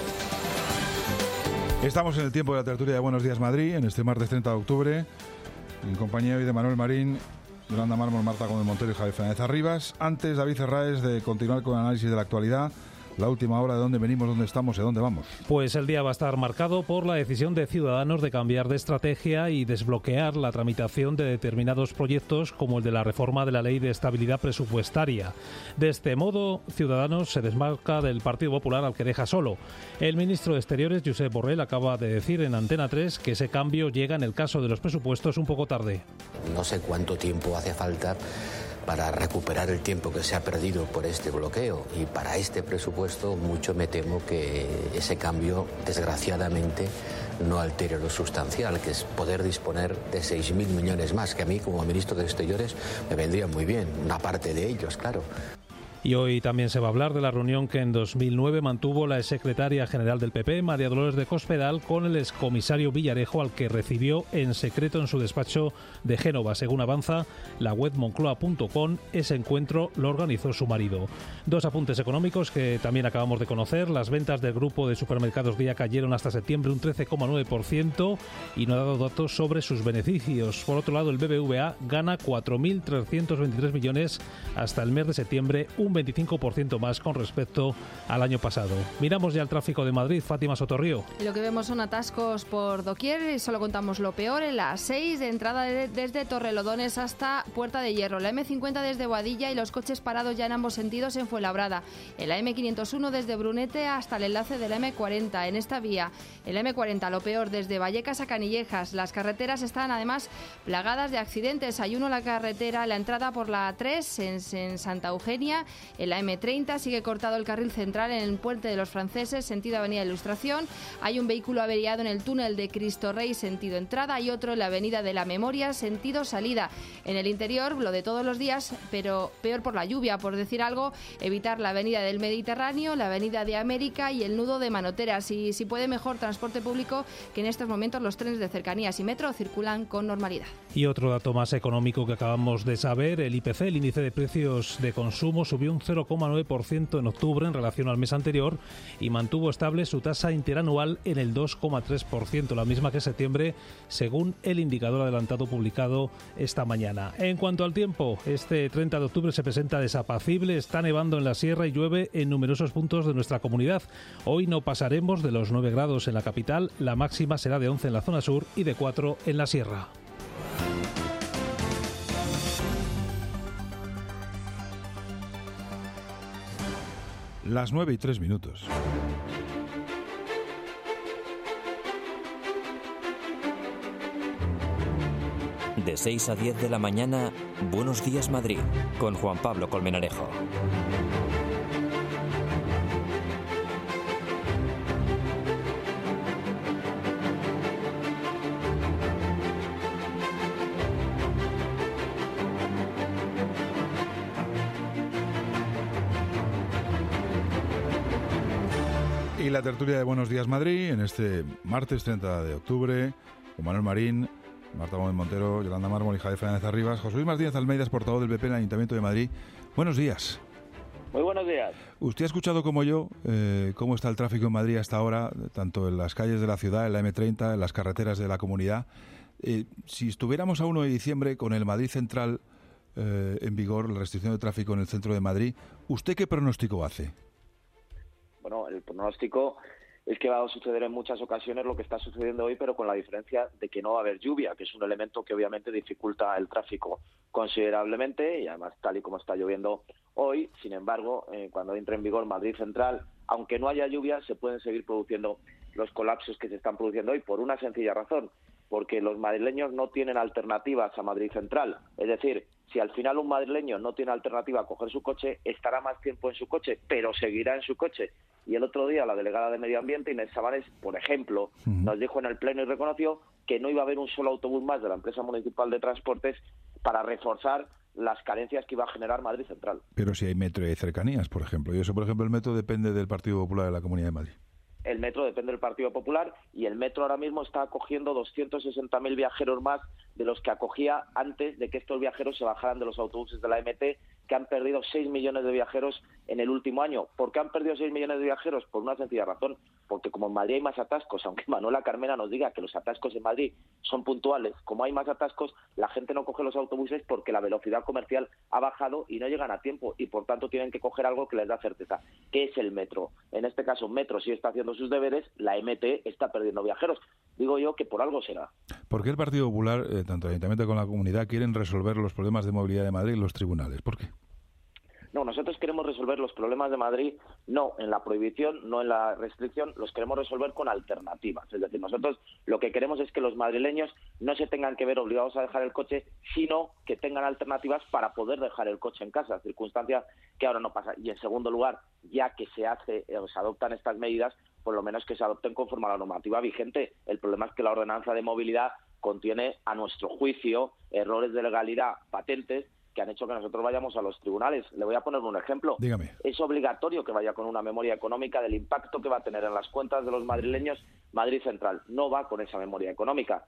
Estamos en el tiempo de la tertulia de Buenos días, Madrid, en este martes 30 de octubre, en compañía hoy de Manuel Marín, Yolanda Mármol, Marta Gómez Montero y Javier Fernández Arribas. Antes, David Herráez, de continuar con el análisis de la actualidad. La última hora, de dónde venimos, dónde estamos y a dónde vamos. Pues el día va a estar marcado por la decisión de Ciudadanos de cambiar de estrategia y desbloquear la tramitación de determinados proyectos, como el de la reforma de la Ley de Estabilidad Presupuestaria. De este modo, Ciudadanos se desmarca del Partido Popular, al que deja solo. El ministro de Exteriores, Josep Borrell, acaba de decir en Antena 3 que ese cambio llega, en el caso de los presupuestos, un poco tarde. No sé cuánto tiempo hace falta para recuperar el tiempo que se ha perdido por este bloqueo, y para este presupuesto mucho me temo que ese cambio, desgraciadamente, no altere lo sustancial, que es poder disponer de 6.000 millones más, que a mí como ministro de Exteriores me vendría muy bien, una parte de ellos, claro. Y hoy también se va a hablar de la reunión que en 2009 mantuvo la exsecretaria general del PP, María Dolores de Cospedal, con el excomisario Villarejo, al que recibió en secreto en su despacho de Génova. Según avanza la web moncloa.com, ese encuentro lo organizó su marido. Dos apuntes económicos que también acabamos de conocer. Las ventas del grupo de supermercados Día cayeron hasta septiembre un 13,9% y no ha dado datos sobre sus beneficios. Por otro lado, el BBVA gana 4.323 millones hasta el mes de septiembre, un 25% más con respecto al año pasado. Miramos ya el tráfico de Madrid. Fátima Sotorrío. Lo que vemos son atascos por doquier, y solo contamos lo peor en la 6 de entrada desde Torrelodones hasta Puerta de Hierro, la M50 desde Boadilla y los coches parados ya en ambos sentidos en Fuenlabrada, en la M501 desde Brunete hasta el enlace de la M40. En esta vía, en la M40, lo peor desde Vallecas a Canillejas. Las carreteras están además plagadas de accidentes. Hay uno en la carretera, la entrada por la A3 en Santa Eugenia. En la M30 sigue cortado el carril central en el Puente de los Franceses, sentido Avenida Ilustración. Hay un vehículo averiado en el túnel de Cristo Rey, sentido entrada, y otro en la Avenida de la Memoria, sentido salida. En el interior, lo de todos los días, pero peor por la lluvia, por decir algo, evitar la Avenida del Mediterráneo, la Avenida de América y el nudo de Manoteras. Y si puede, mejor transporte público, que en estos momentos los trenes de cercanías y metro circulan con normalidad. Y otro dato más económico que acabamos de saber, el IPC, el índice de precios de consumo, subió un 0,9% en octubre en relación al mes anterior y mantuvo estable su tasa interanual en el 2,3%, la misma que septiembre, según el indicador adelantado publicado esta mañana. En cuanto al tiempo, este 30 de octubre se presenta desapacible, está nevando en la sierra y llueve en numerosos puntos de nuestra comunidad. Hoy no pasaremos de los 9 grados en la capital, la máxima será de 11 en la zona sur y de 4 en la sierra. Las 9:03. De 6 a 10 de la mañana, Buenos días, Madrid, con Juan Pablo Colmenarejo. Y la tertulia de Buenos días, Madrid, en este martes 30 de octubre, con Manuel Marín, Marta Gómez Montero, Yolanda Mármol y Javier Fernández Arribas. José Luis Martínez Almeida es portavoz del PP en el Ayuntamiento de Madrid. Buenos días. Muy buenos días. Usted ha escuchado como yo cómo está el tráfico en Madrid hasta ahora, tanto en las calles de la ciudad, en la M30, en las carreteras de la comunidad. Si estuviéramos a 1 de diciembre con el Madrid Central en vigor, la restricción de tráfico en el centro de Madrid, ¿usted qué pronóstico hace? Bueno, el pronóstico es que va a suceder en muchas ocasiones lo que está sucediendo hoy, pero con la diferencia de que no va a haber lluvia, que es un elemento que obviamente dificulta el tráfico considerablemente, y además tal y como está lloviendo hoy. Sin embargo, cuando entre en vigor Madrid Central, aunque no haya lluvia, se pueden seguir produciendo los colapsos que se están produciendo hoy por una sencilla razón, porque los madrileños no tienen alternativas a Madrid Central. Es decir, si al final un madrileño no tiene alternativa a coger su coche, estará más tiempo en su coche, pero seguirá en su coche. y el otro día la delegada de Medio Ambiente, Inés Sabanés, por ejemplo, nos dijo en el Pleno y reconoció que no iba a haber un solo autobús más de la empresa municipal de transportes para reforzar las carencias que iba a generar Madrid Central. Pero si hay metro y hay cercanías, por ejemplo. Y eso, por ejemplo, el metro depende del Partido Popular de la Comunidad de Madrid. El metro depende del Partido Popular y el metro ahora mismo está acogiendo 260.000 viajeros más de los que acogía antes de que estos viajeros se bajaran de los autobuses de la MT, que han perdido 6 millones de viajeros en el último año. ¿Por qué han perdido 6 millones de viajeros? Por una sencilla razón, porque como en Madrid hay más atascos, aunque Manuela Carmena nos diga que los atascos en Madrid son puntuales, como hay más atascos, la gente no coge los autobuses porque la velocidad comercial ha bajado y no llegan a tiempo y por tanto tienen que coger algo que les da certeza, que es el metro. En este caso, Metro sí está haciendo sus deberes, la MT está perdiendo viajeros. Digo yo que por algo será. ¿Por qué el Partido Popular, tanto el Ayuntamiento como la Comunidad, quieren resolver los problemas de movilidad de Madrid en los tribunales? ¿Por qué? No, nosotros queremos resolver los problemas de Madrid no en la prohibición, no en la restricción, los queremos resolver con alternativas. Es decir, nosotros lo que queremos es que los madrileños no se tengan que ver obligados a dejar el coche, sino que tengan alternativas para poder dejar el coche en casa, circunstancia que ahora no pasa. Y en segundo lugar, ya que se adoptan estas medidas, por lo menos que se adopten conforme a la normativa vigente. El problema es que la ordenanza de movilidad contiene, a nuestro juicio, errores de legalidad patentes que han hecho que nosotros vayamos a los tribunales. Le voy a poner un ejemplo. Dígame. Es obligatorio que vaya con una memoria económica del impacto que va a tener en las cuentas de los madrileños Madrid Central. No va con esa memoria económica.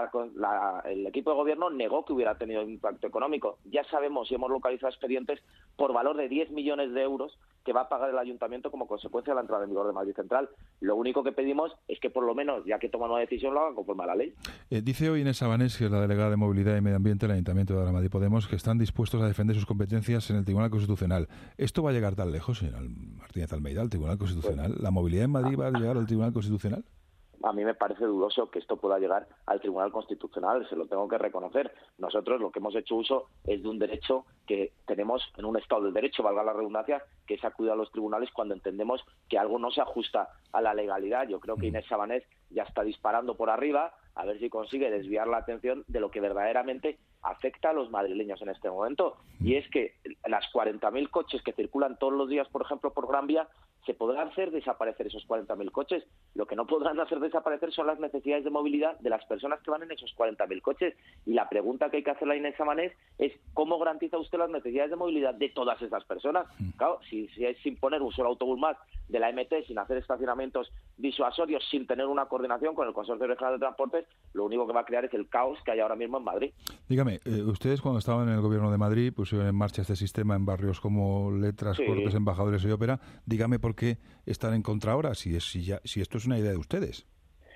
El equipo de gobierno negó que hubiera tenido impacto económico. Ya sabemos y hemos localizado expedientes por valor de 10 millones de euros que va a pagar el ayuntamiento como consecuencia de la entrada en vigor de Madrid Central. Lo único que pedimos es que por lo menos, ya que toman una decisión, lo hagan conforme a la ley. Dice hoy Inés Sabanés, que es la delegada de Movilidad y Medio Ambiente del Ayuntamiento de Ahora Madrid Podemos, que están dispuestos a defender sus competencias en el Tribunal Constitucional. ¿Esto va a llegar tan lejos, señor Martínez Almeida, al Tribunal Constitucional? ¿La movilidad en Madrid va a llegar al Tribunal Constitucional? A mí me parece dudoso que esto pueda llegar al Tribunal Constitucional, se lo tengo que reconocer. Nosotros lo que hemos hecho uso es de un derecho que tenemos en un Estado de Derecho, valga la redundancia, que es acudir a los tribunales cuando entendemos que algo no se ajusta a la legalidad. Yo creo que Inés Sabanés ya está disparando por arriba a ver si consigue desviar la atención de lo que verdaderamente afecta a los madrileños en este momento. Y es que las 40.000 coches que circulan todos los días, por ejemplo, por Gran Vía, se podrán hacer desaparecer esos 40.000 coches. Lo que no podrán hacer desaparecer son las necesidades de movilidad de las personas que van en esos 40.000 coches. Y la pregunta que hay que hacerle a Inés Sabanés es ¿cómo garantiza usted las necesidades de movilidad de todas esas personas? Claro, si es sin poner un solo autobús más de la MT, sin hacer estacionamientos disuasorios, sin tener una coordinación con el Consorcio Regional de Transportes, lo único que va a crear es el caos que hay ahora mismo en Madrid. Dígame, ustedes cuando estaban en el Gobierno de Madrid pusieron en marcha este sistema en barrios como Letras, sí, Cortes, Embajadores y Ópera. Dígame por qué están en contra ahora, si esto es una idea de ustedes.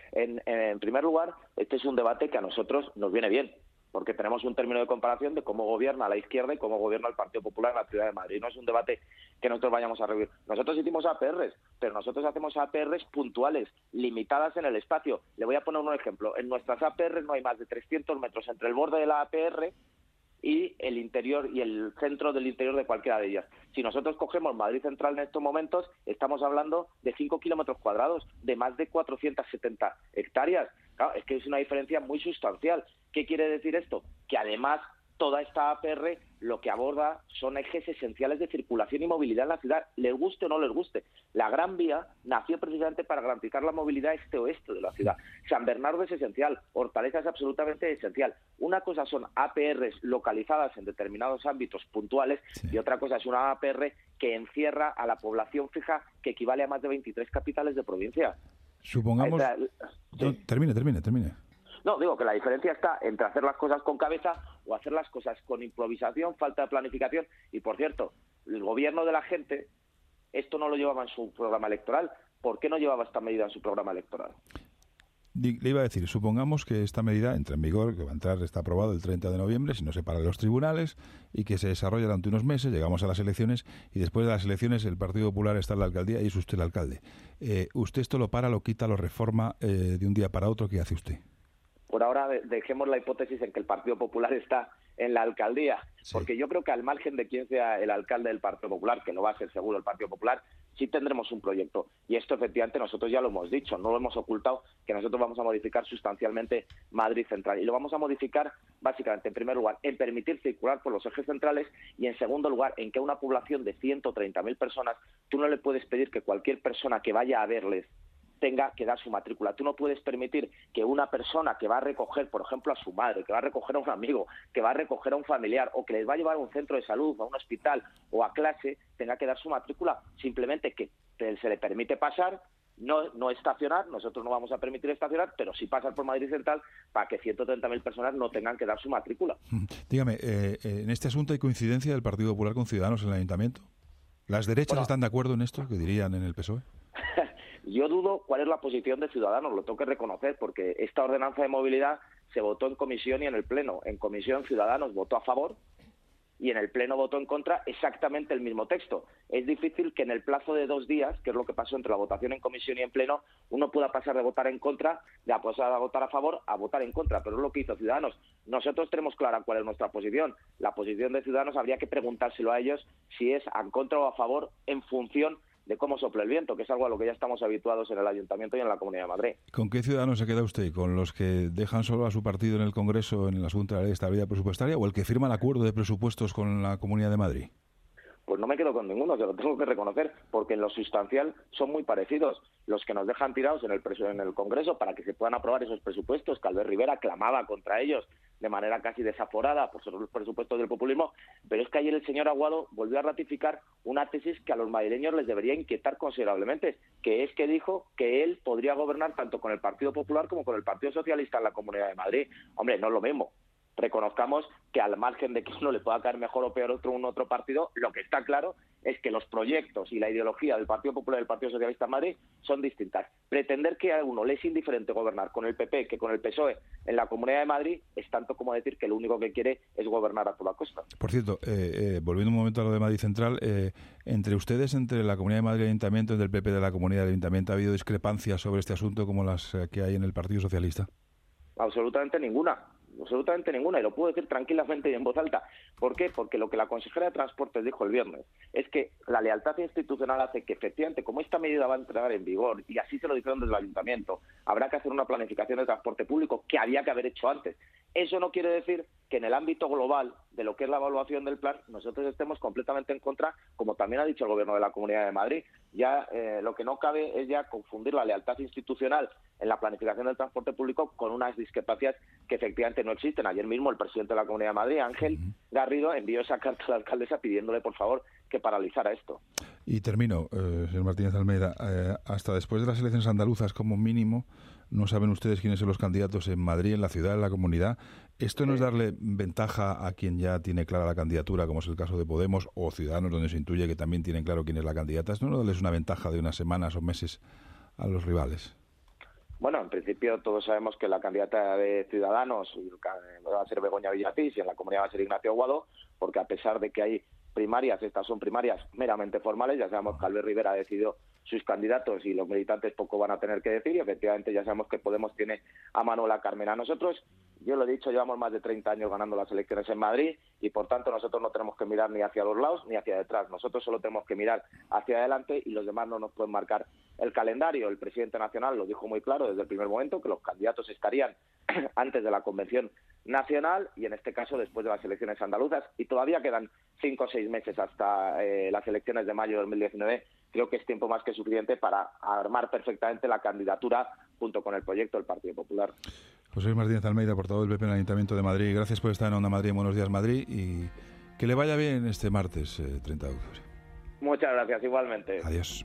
En primer lugar, este es un debate que a nosotros nos viene bien, porque tenemos un término de comparación de cómo gobierna la izquierda y cómo gobierna el Partido Popular en la ciudad de Madrid. No es un debate que nosotros vayamos a revivir. Nosotros hicimos APRs, pero nosotros hacemos APRs puntuales, limitadas en el espacio. Le voy a poner un ejemplo. En nuestras APRs no hay más de 300 metros entre el borde de la APR y el interior y el centro del interior de cualquiera de ellas. Si nosotros cogemos Madrid Central en estos momentos, estamos hablando de 5 kilómetros cuadrados, de más de 470 hectáreas. Claro, es que es una diferencia muy sustancial. ¿Qué quiere decir esto? Que además toda esta APR lo que aborda son ejes esenciales de circulación y movilidad en la ciudad, les guste o no les guste. La Gran Vía nació precisamente para garantizar la movilidad este-oeste de la ciudad. San Bernardo es esencial, Hortaleza es absolutamente esencial. Una cosa son APRs localizadas en determinados ámbitos puntuales, sí, y otra cosa es una APR que encierra a la población fija que equivale a más de 23 capitales de provincia. Supongamos... No, termine. No, digo que la diferencia está entre hacer las cosas con cabeza o hacer las cosas con improvisación, falta de planificación. Y, por cierto, el gobierno de la gente, esto no lo llevaba en su programa electoral. ¿Por qué no llevaba esta medida en su programa electoral? Le iba a decir, supongamos que esta medida entra en vigor, que va a entrar, está aprobado el 30 de noviembre, si no se para los tribunales, y que se desarrolla durante unos meses, llegamos a las elecciones, y después de las elecciones el Partido Popular está en la alcaldía y es usted el alcalde. ¿Usted esto lo para, lo quita, lo reforma de un día para otro? ¿Qué hace usted? Por ahora dejemos la hipótesis en que el Partido Popular está en la alcaldía, sí, porque yo creo que al margen de quién sea el alcalde del Partido Popular, que no va a ser seguro el Partido Popular, sí tendremos un proyecto. Y esto efectivamente nosotros ya lo hemos dicho, no lo hemos ocultado, que nosotros vamos a modificar sustancialmente Madrid Central. Y lo vamos a modificar básicamente, en primer lugar, en permitir circular por los ejes centrales y en segundo lugar, en que a una población de 130.000 personas tú no le puedes pedir que cualquier persona que vaya a verles tenga que dar su matrícula. Tú no puedes permitir que una persona que va a recoger, por ejemplo, a su madre, que va a recoger a un amigo, que va a recoger a un familiar o que les va a llevar a un centro de salud, a un hospital o a clase, tenga que dar su matrícula. Simplemente que se le permite pasar, no estacionar, nosotros no vamos a permitir estacionar, pero sí pasar por Madrid Central para que 130.000 personas no tengan que dar su matrícula. Dígame, ¿en este asunto hay coincidencia del Partido Popular con Ciudadanos en el Ayuntamiento? ¿Las derechas están de acuerdo en esto, que dirían en el PSOE? Yo dudo cuál es la posición de Ciudadanos, lo tengo que reconocer, porque esta ordenanza de movilidad se votó en comisión y en el Pleno. En comisión Ciudadanos votó a favor y en el Pleno votó en contra exactamente el mismo texto. Es difícil que en el plazo de 2 días, que es lo que pasó entre la votación en comisión y en Pleno, uno pueda pasar de votar en contra, de pasar a votar a favor, a votar en contra. Pero es lo que hizo Ciudadanos. Nosotros tenemos clara cuál es nuestra posición. La posición de Ciudadanos habría que preguntárselo a ellos si es en contra o a favor en función de cómo sopla el viento, que es algo a lo que ya estamos habituados en el Ayuntamiento y en la Comunidad de Madrid. ¿Con qué Ciudadanos se queda usted? ¿Con los que dejan solo a su partido en el Congreso en el asunto de la Ley de Estabilidad Presupuestaria o el que firma el acuerdo de presupuestos con la Comunidad de Madrid? Pues no me quedo con ninguno, se lo tengo que reconocer, porque en lo sustancial son muy parecidos. Los que nos dejan tirados en el Congreso para que se puedan aprobar esos presupuestos, que Albert Rivera clamaba contra ellos de manera casi desaforada por ser los presupuestos del populismo, pero es que ayer el señor Aguado volvió a ratificar una tesis que a los madrileños les debería inquietar considerablemente, que es que dijo que él podría gobernar tanto con el Partido Popular como con el Partido Socialista en la Comunidad de Madrid. Hombre, no es lo mismo. Reconozcamos que al margen de que uno le pueda caer mejor o peor otro partido, lo que está claro es que los proyectos y la ideología del Partido Popular y del Partido Socialista en Madrid son distintas. Pretender que a uno le es indiferente gobernar con el PP que con el PSOE en la Comunidad de Madrid es tanto como decir que lo único que quiere es gobernar a toda costa. Por cierto, volviendo un momento a lo de Madrid Central, entre ustedes, entre la Comunidad de Madrid y el Ayuntamiento, entre el PP de la Comunidad y el Ayuntamiento, ¿ha habido discrepancias sobre este asunto como las que hay en el Partido Socialista? Absolutamente ninguna, y lo puedo decir tranquilamente y en voz alta. ¿Por qué? Porque lo que la consejera de Transportes dijo el viernes es que la lealtad institucional hace que efectivamente, como esta medida va a entrar en vigor, y así se lo dijeron desde el Ayuntamiento, habrá que hacer una planificación de transporte público que había que haber hecho antes. Eso no quiere decir que en el ámbito global de lo que es la evaluación del plan nosotros estemos completamente en contra, como también ha dicho el Gobierno de la Comunidad de Madrid. Ya lo que no cabe es ya confundir la lealtad institucional en la planificación del transporte público con unas discrepancias que efectivamente no existen. Ayer mismo el presidente de la Comunidad de Madrid, Ángel Garrido, envió esa carta a la alcaldesa pidiéndole, por favor, que paralizara esto. Y termino, señor Martínez Almeida, hasta después de las elecciones andaluzas, como mínimo, no saben ustedes quiénes son los candidatos en Madrid, en la ciudad, en la comunidad. ¿Esto no es darle ventaja a quien ya tiene clara la candidatura, como es el caso de Podemos o Ciudadanos, donde se intuye que también tienen claro quién es la candidata? ¿Esto no darles una ventaja de unas semanas o meses a los rivales? Bueno, en principio todos sabemos que la candidata de Ciudadanos va a ser Begoña Villacís y en la comunidad va a ser Ignacio Aguado, porque a pesar de que hay primarias, estas son primarias meramente formales, ya sabemos que Albert Rivera ha decidido sus candidatos y los militantes poco van a tener que decir, y efectivamente ya sabemos que Podemos tiene a Manuela Carmena. Nosotros, yo lo he dicho, llevamos más de 30 años ganando las elecciones en Madrid y por tanto nosotros no tenemos que mirar ni hacia los lados ni hacia detrás, nosotros solo tenemos que mirar hacia adelante y los demás no nos pueden marcar el calendario. El presidente nacional lo dijo muy claro desde el primer momento, que los candidatos estarían antes de la convención nacional y en este caso después de las elecciones andaluzas, y todavía quedan 5 o 6 meses hasta las elecciones de mayo de 2019. Creo que es tiempo más que suficiente para armar perfectamente la candidatura junto con el proyecto del Partido Popular. José Luis Martínez Almeida, portavoz del PP en el Ayuntamiento de Madrid. Gracias por estar en Onda Madrid, Buenos Días Madrid, y que le vaya bien este martes 30 de octubre. Muchas gracias, igualmente. Adiós.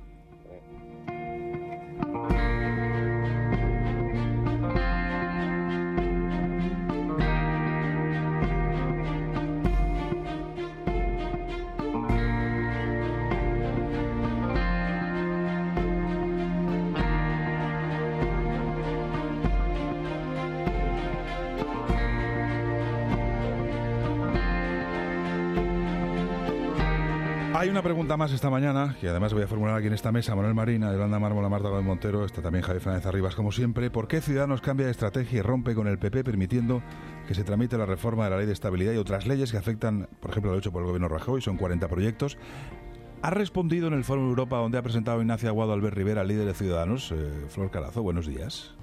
Hay una pregunta más esta mañana, que además voy a formular aquí en esta mesa. Manuel Marina, Yolanda Mármola, Marta Gómez Montero, está también Javier Fernández Arribas, como siempre. ¿Por qué Ciudadanos cambia de estrategia y rompe con el PP permitiendo que se tramite la reforma de la Ley de Estabilidad y otras leyes que afectan, por ejemplo, lo hecho por el gobierno Rajoy? Son 40 proyectos. Ha respondido en el Foro Europa, donde ha presentado Ignacio Aguado a Albert Rivera, líder de Ciudadanos. Flor Carazo, buenos días.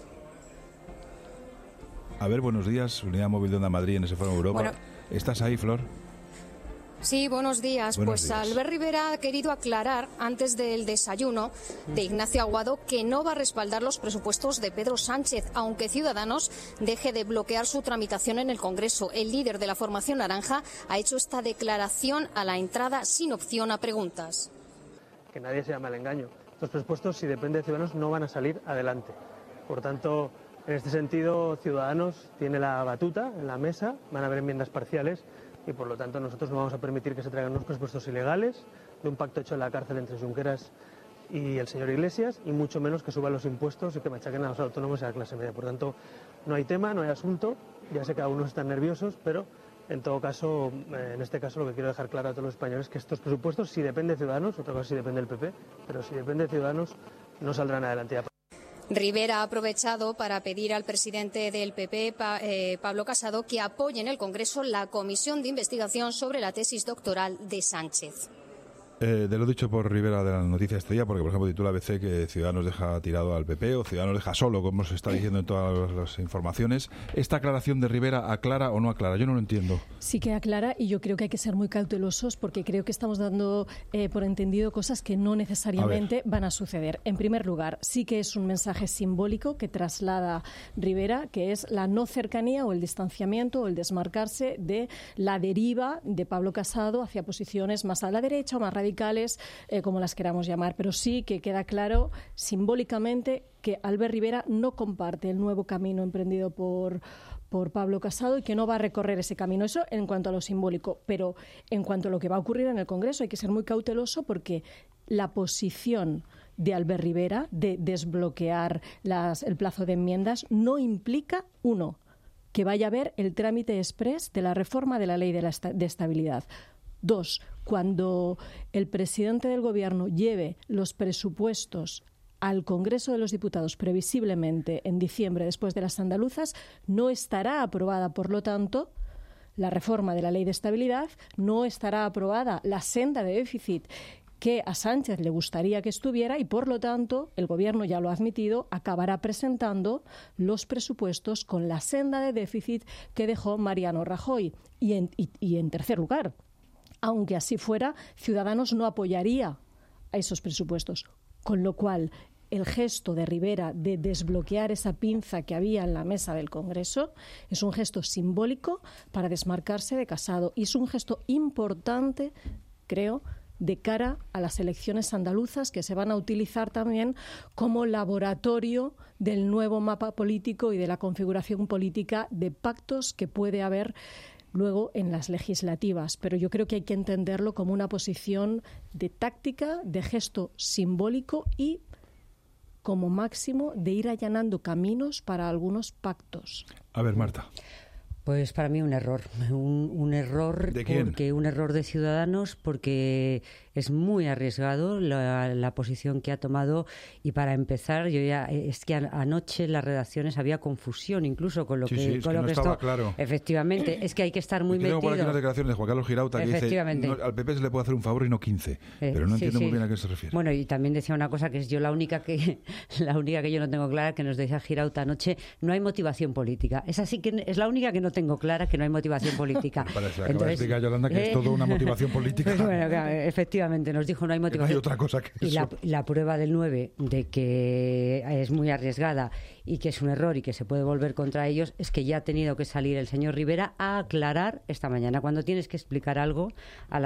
A ver, buenos días, Unidad Móvil de Onda Madrid en ese Foro Europa. Bueno, ¿estás ahí, Flor? Sí, buenos días. Buenos pues días. Albert Rivera ha querido aclarar antes del desayuno de Ignacio Aguado que no va a respaldar los presupuestos de Pedro Sánchez, aunque Ciudadanos deje de bloquear su tramitación en el Congreso. El líder de la formación naranja ha hecho esta declaración a la entrada sin opción a preguntas. Que nadie se llame al engaño. Estos presupuestos, si depende de Ciudadanos, no van a salir adelante. Por tanto, en este sentido, Ciudadanos tiene la batuta en la mesa, van a haber enmiendas parciales y por lo tanto nosotros no vamos a permitir que se traigan unos presupuestos ilegales de un pacto hecho en la cárcel entre Junqueras y el señor Iglesias, y mucho menos que suban los impuestos y que machaquen a los autónomos y a la clase media. Por tanto, no hay tema, no hay asunto. Ya sé que algunos están nerviosos, pero en todo caso, en este caso lo que quiero dejar claro a todos los españoles es que estos presupuestos, si depende de Ciudadanos, otra cosa si depende del PP, pero si depende de Ciudadanos, no saldrán adelante. Rivera ha aprovechado para pedir al presidente del PP, Pablo Casado, que apoye en el Congreso la comisión de investigación sobre la tesis doctoral de Sánchez. De lo dicho por Rivera de la noticia estrella, porque por ejemplo titula ABC que Ciudadanos deja tirado al PP o Ciudadanos deja solo, como se está diciendo en todas las informaciones. ¿Esta aclaración de Rivera aclara o no aclara? Yo no lo entiendo. Sí que aclara, y yo creo que hay que ser muy cautelosos porque creo que estamos dando por entendido cosas que no necesariamente van a suceder. En primer lugar, sí que es un mensaje simbólico que traslada Rivera, que es la no cercanía o el distanciamiento o el desmarcarse de la deriva de Pablo Casado hacia posiciones más a la derecha o más radicales, como las queramos llamar, pero sí que queda claro simbólicamente que Albert Rivera no comparte el nuevo camino emprendido por Pablo Casado y que no va a recorrer ese camino. Eso en cuanto a lo simbólico, pero en cuanto a lo que va a ocurrir en el Congreso hay que ser muy cauteloso porque la posición de Albert Rivera de desbloquear el plazo de enmiendas no implica, uno, que vaya a haber el trámite exprés de la reforma de la ley de estabilidad. Dos, cuando el presidente del Gobierno lleve los presupuestos al Congreso de los Diputados previsiblemente en diciembre después de las andaluzas, no estará aprobada, por lo tanto, la reforma de la ley de estabilidad, no estará aprobada la senda de déficit que a Sánchez le gustaría que estuviera y, por lo tanto, el Gobierno ya lo ha admitido, acabará presentando los presupuestos con la senda de déficit que dejó Mariano Rajoy. Y en tercer lugar, aunque así fuera, Ciudadanos no apoyaría a esos presupuestos. Con lo cual, el gesto de Rivera de desbloquear esa pinza que había en la mesa del Congreso es un gesto simbólico para desmarcarse de Casado. Y es un gesto importante, creo, de cara a las elecciones andaluzas que se van a utilizar también como laboratorio del nuevo mapa político y de la configuración política de pactos que puede haber luego en las legislativas, pero yo creo que hay que entenderlo como una posición de táctica, de gesto simbólico y, como máximo, de ir allanando caminos para algunos pactos. A ver, Marta. Pues para mí un error. Un error. ¿De quién? Porque un error de Ciudadanos, porque es muy arriesgado la posición que ha tomado. Y para empezar, es que anoche en las redacciones había confusión incluso con lo que no estaba claro. Efectivamente, es que hay que estar muy metido. Tengo por aquí unas declaraciones de Juan Carlos Girauta que dice al PP se le puede hacer un favor y no 15, pero no entiendo muy bien a qué se refiere. Bueno, y también decía una cosa que es la única que yo no tengo clara, que nos decía Girauta anoche: no hay motivación política. Es así que es la única que no tengo clara, que no hay motivación política. Parece, acaba de explicar Yolanda que es toda una motivación política. Pues bueno, efectivamente, nos dijo no hay motivación. No hay otra cosa que eso. Y la prueba del 9 de que es muy arriesgada y que es un error y que se puede volver contra ellos es que ya ha tenido que salir el señor Rivera a aclarar esta mañana. Cuando tienes que explicar algo a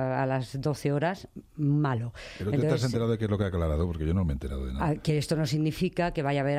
las 12 horas, malo. Pero te has enterado de qué es lo que ha aclarado, porque yo no me he enterado de nada. Que esto no significa que vayan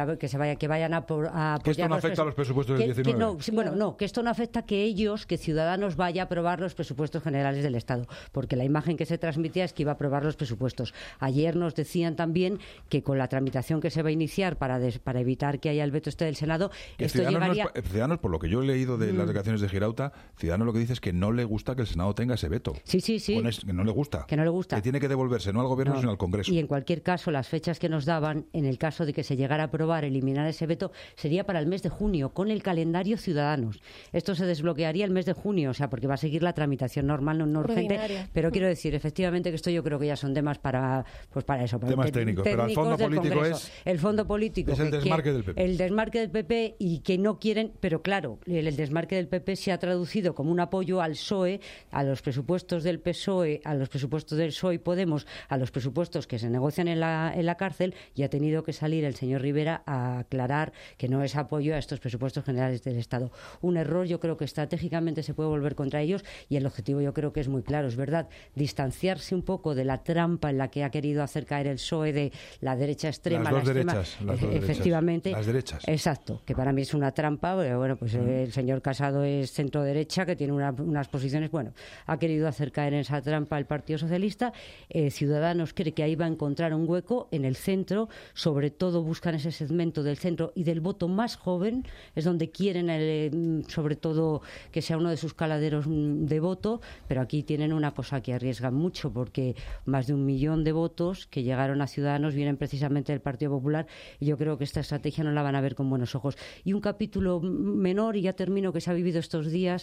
a apoyar. Que esto no afecta a los presupuestos del 19. Que esto no afecta que Ciudadanos vaya a aprobar los presupuestos generales del Estado, porque la imagen que se transmitía es que iba a aprobar los presupuestos. Ayer nos decían también que con la tramitación que se va a iniciar para evitar que haya el veto del Senado, que esto llegaría... Ciudadanos, por lo que yo he leído de las declaraciones de Girauta, Ciudadanos lo que dice es que no le gusta que el Senado tenga ese veto. Sí. Que no le gusta. Que no le gusta. Que tiene que devolverse, no al Gobierno, sino al Congreso. Y en cualquier caso, las fechas que nos daban, en el caso de que se llegara a aprobar, eliminar ese veto, sería para el mes de junio, con el calendario Ciudadanos. Esto se desbloquearía el mes de junio, o sea, porque va a seguir la tramitación normal, no urgente. Pero quiero decir, efectivamente, Simplemente que esto yo creo que ya son temas para eso. Temas técnicos, pero el fondo político el fondo político es el desmarque del PP. El desmarque del PP y que no quieren, pero claro, el desmarque del PP se ha traducido como un apoyo al PSOE, a los presupuestos del PSOE, a los presupuestos del PSOE y Podemos, a los presupuestos que se negocian en la cárcel, y ha tenido que salir el señor Rivera a aclarar que no es apoyo a estos presupuestos generales del Estado. Un error, yo creo que estratégicamente se puede volver contra ellos, y el objetivo yo creo que es muy claro, es verdad, distanciarse un poco de la trampa en la que ha querido hacer caer el PSOE de la derecha extrema. Las dos derechas. Efectivamente. Las derechas. Exacto, que para mí es una trampa, pero bueno, pues el señor Casado es centro derecha, que tiene unas posiciones, bueno, ha querido hacer caer en esa trampa el Partido Socialista. Ciudadanos cree que ahí va a encontrar un hueco en el centro, sobre todo buscan ese segmento del centro y del voto más joven, es donde quieren sobre todo que sea uno de sus caladeros de voto, pero aquí tienen una cosa que arriesgan mucho, porque más de 1 millón de votos que llegaron a Ciudadanos vienen precisamente del Partido Popular, y yo creo que esta estrategia no la van a ver con buenos ojos. Y un capítulo menor, y ya termino, que se ha vivido estos días,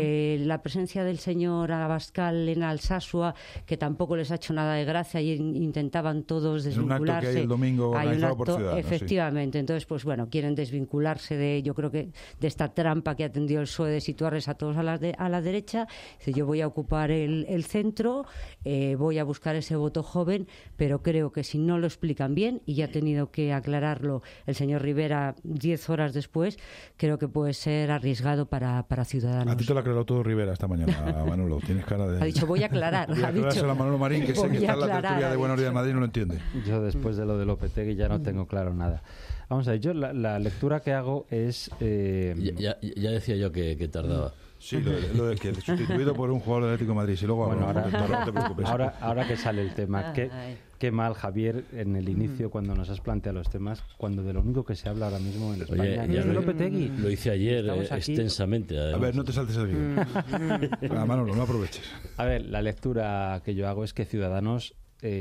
la presencia del señor Abascal en Alsasua, que tampoco les ha hecho nada de gracia, y intentaban todos desvincularse. En un acto que hay el domingo organizado por Ciudadanos. Efectivamente, sí. Entonces, pues bueno, quieren desvincularse yo creo que de esta trampa que ha tendido el PSOE de situarles a todos a la derecha. Dice, yo voy a ocupar el centro, voy a buscar ese voto joven, pero creo que si no lo explican bien, y ya ha tenido que aclararlo el señor Rivera 10 horas después, creo que puede ser arriesgado para Ciudadanos. A ti te lo ha aclarado todo Rivera esta mañana, Manolo. Tienes cara de... Ha dicho, voy a aclarar. Voy a aclarárselo a Manolo Marín, que sé que está en la tertulia de Buenos Días de Madrid, no lo entiende. Yo después de lo de Lopetegui ya no tengo claro nada. Vamos a ver, yo la lectura que hago es... Ya decía yo que tardaba. Sí, lo de que sustituido por un jugador del Atlético de Madrid. Y luego bueno, no te preocupes. Ahora que sale el tema, qué mal, Javier, en el inicio, cuando nos has planteado los temas, cuando de lo único que se habla ahora mismo en España es de Lopetegui. Lo hice ayer extensamente. Además. A ver, no te saltes el guión. Manolo, no aproveches. A ver, la lectura que yo hago es que Ciudadanos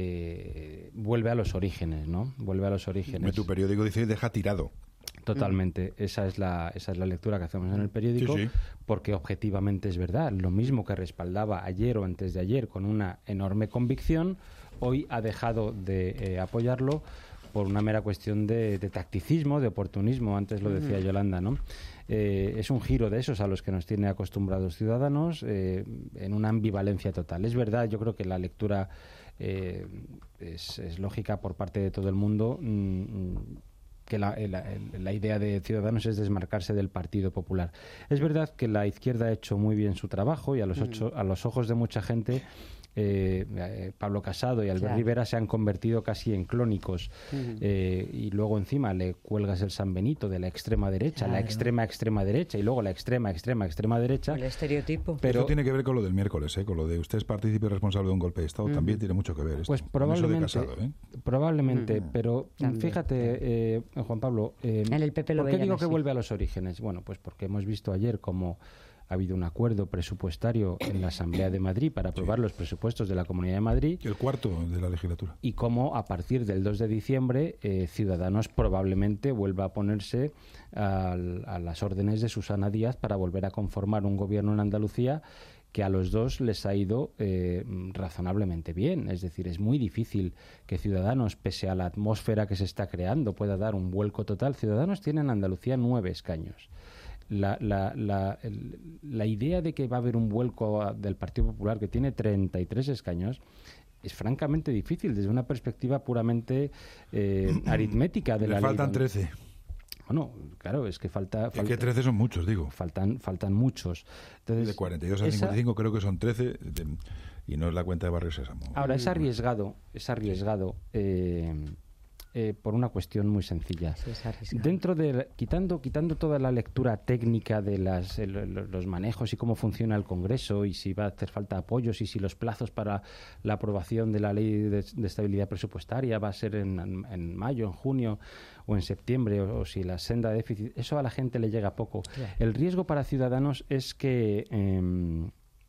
vuelve a los orígenes, ¿no? Vuelve a los orígenes. Tu periódico dice deja tirado. Totalmente, esa es la lectura que hacemos en el periódico, sí. Porque objetivamente es verdad, lo mismo que respaldaba ayer o antes de ayer con una enorme convicción, hoy ha dejado de apoyarlo por una mera cuestión de tacticismo, de oportunismo, antes lo decía Yolanda, ¿no? Es un giro de esos a los que nos tiene acostumbrados Ciudadanos, en una ambivalencia total. Es verdad, yo creo que la lectura es lógica por parte de todo el mundo, que la idea de Ciudadanos es desmarcarse del Partido Popular. Es verdad que la izquierda ha hecho muy bien su trabajo, y a los ojos de mucha gente Pablo Casado y Albert Rivera se han convertido casi en clónicos, y luego encima le cuelgas el San Benito de la extrema derecha, la extrema derecha, y luego la extrema derecha. El estereotipo. Pero eso tiene que ver con lo del miércoles, con lo de usted es partícipe responsable de un golpe de Estado, también tiene mucho que ver esto. Pues probablemente, pero también. Fíjate, Juan Pablo, en el PP ¿por qué digo que vuelve a los orígenes? Bueno, pues porque hemos visto ayer cómo ha habido un acuerdo presupuestario en la Asamblea de Madrid para aprobar los presupuestos de la Comunidad de Madrid. El cuarto de la legislatura. Y cómo a partir del 2 de diciembre Ciudadanos probablemente vuelva a ponerse a las órdenes de Susana Díaz para volver a conformar un gobierno en Andalucía que a los dos les ha ido razonablemente bien. Es decir, es muy difícil que Ciudadanos, pese a la atmósfera que se está creando, pueda dar un vuelco total. Ciudadanos tiene en Andalucía 9 escaños. La idea de que va a haber un vuelco del Partido Popular, que tiene 33 escaños, es francamente difícil desde una perspectiva puramente aritmética de la ley. Le faltan 13. Bueno, claro, es que falta... Es que 13 son muchos, digo. Faltan muchos. Entonces, de 42 a 55 creo que son 13, y no es la cuenta de Barrio Sésamo. Ahora, es arriesgado por una cuestión muy sencilla. Dentro de quitando toda la lectura técnica de los manejos y cómo funciona el Congreso, y si va a hacer falta apoyos, y si los plazos para la aprobación de la ley de estabilidad presupuestaria va a ser en mayo, en junio o en septiembre, o si la senda de déficit, eso a la gente le llega poco. El riesgo para Ciudadanos es que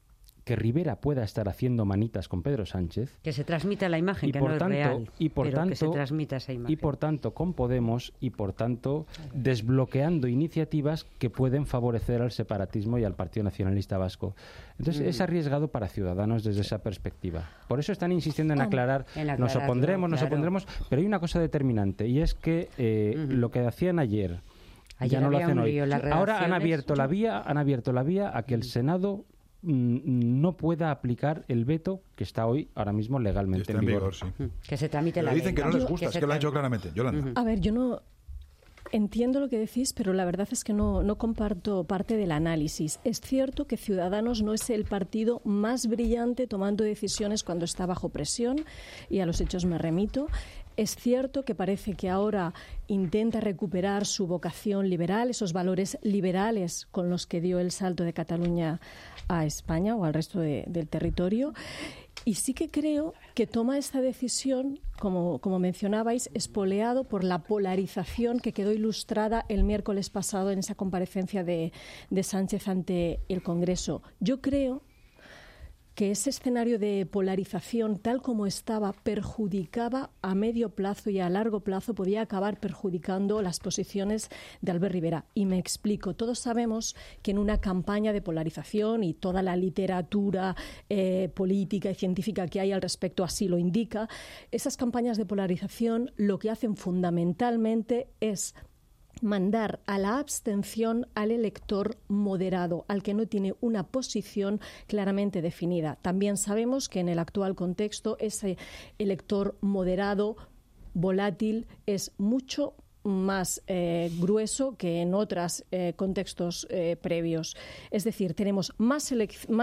que Rivera pueda estar haciendo manitas con Pedro Sánchez. Que se transmita la imagen, y que por no tanto, es real, pero que se transmita esa imagen. Y por tanto con Podemos, y por tanto desbloqueando iniciativas que pueden favorecer al separatismo y al Partido Nacionalista Vasco. Entonces es arriesgado para Ciudadanos desde esa perspectiva. Por eso están insistiendo en aclarar, nos opondremos, pero hay una cosa determinante, y es que lo que hacían ayer ya no lo hacen hoy. Ahora han abierto la vía a que el Senado no pueda aplicar el veto que está hoy ahora mismo legalmente en vigor. Sí. Que se tramite la ley. Dicen que no les gusta, es que lo ha dicho claramente. Yolanda. A ver, yo no entiendo lo que decís, pero la verdad es que no comparto parte del análisis. Es cierto que Ciudadanos no es el partido más brillante tomando decisiones cuando está bajo presión, y a los hechos me remito. Es cierto que parece que ahora intenta recuperar su vocación liberal, esos valores liberales con los que dio el salto de Cataluña a España o al resto del territorio. Y sí que creo que toma esta decisión, como mencionabais, espoleado por la polarización que quedó ilustrada el miércoles pasado en esa comparecencia de Sánchez ante el Congreso. Yo creo que ese escenario de polarización, tal como estaba, perjudicaba a medio plazo y a largo plazo, podía acabar perjudicando las posiciones de Albert Rivera. Y me explico. Todos sabemos que en una campaña de polarización, y toda la literatura política y científica que hay al respecto así lo indica, esas campañas de polarización lo que hacen fundamentalmente es mandar a la abstención al elector moderado, al que no tiene una posición claramente definida. También sabemos que en el actual contexto ese elector moderado, volátil, es mucho más grueso que en otros contextos previos. Es decir, tenemos más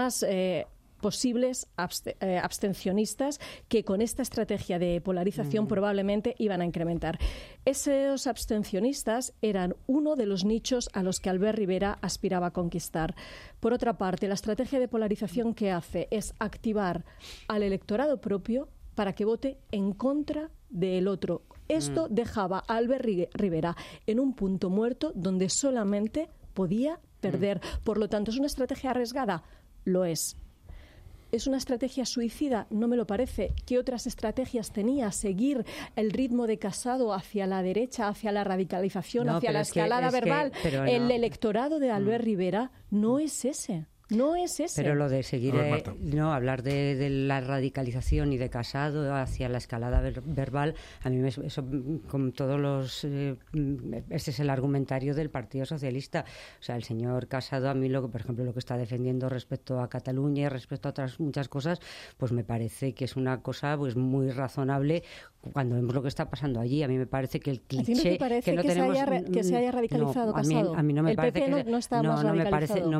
posibles abstencionistas que con esta estrategia de polarización probablemente iban a incrementar. Esos abstencionistas eran uno de los nichos a los que Albert Rivera aspiraba a conquistar. Por otra parte, la estrategia de polarización que hace es activar al electorado propio para que vote en contra del otro. Esto dejaba a Albert Rivera en un punto muerto donde solamente podía perder. Por lo tanto, ¿es una estrategia arriesgada? Lo es. ¿Es una estrategia suicida? No me lo parece. ¿Qué otras estrategias tenía? ¿Seguir el ritmo de Casado hacia la derecha, hacia la radicalización, hacia la escalada verbal? El electorado de Albert Rivera no es ese. No es ese. Pero lo de seguir, hablar de la radicalización y de Casado hacia la escalada verbal, a mí eso, con todos los... ese es el argumentario del Partido Socialista. O sea, el señor Casado, a mí, por ejemplo, lo que está defendiendo respecto a Cataluña y respecto a otras muchas cosas, pues me parece que es una cosa pues muy razonable cuando vemos lo que está pasando allí. A mí me parece que el cliché... ¿A ti no te parece que se haya radicalizado Casado? A mí no me parece PP no está más radicalizado.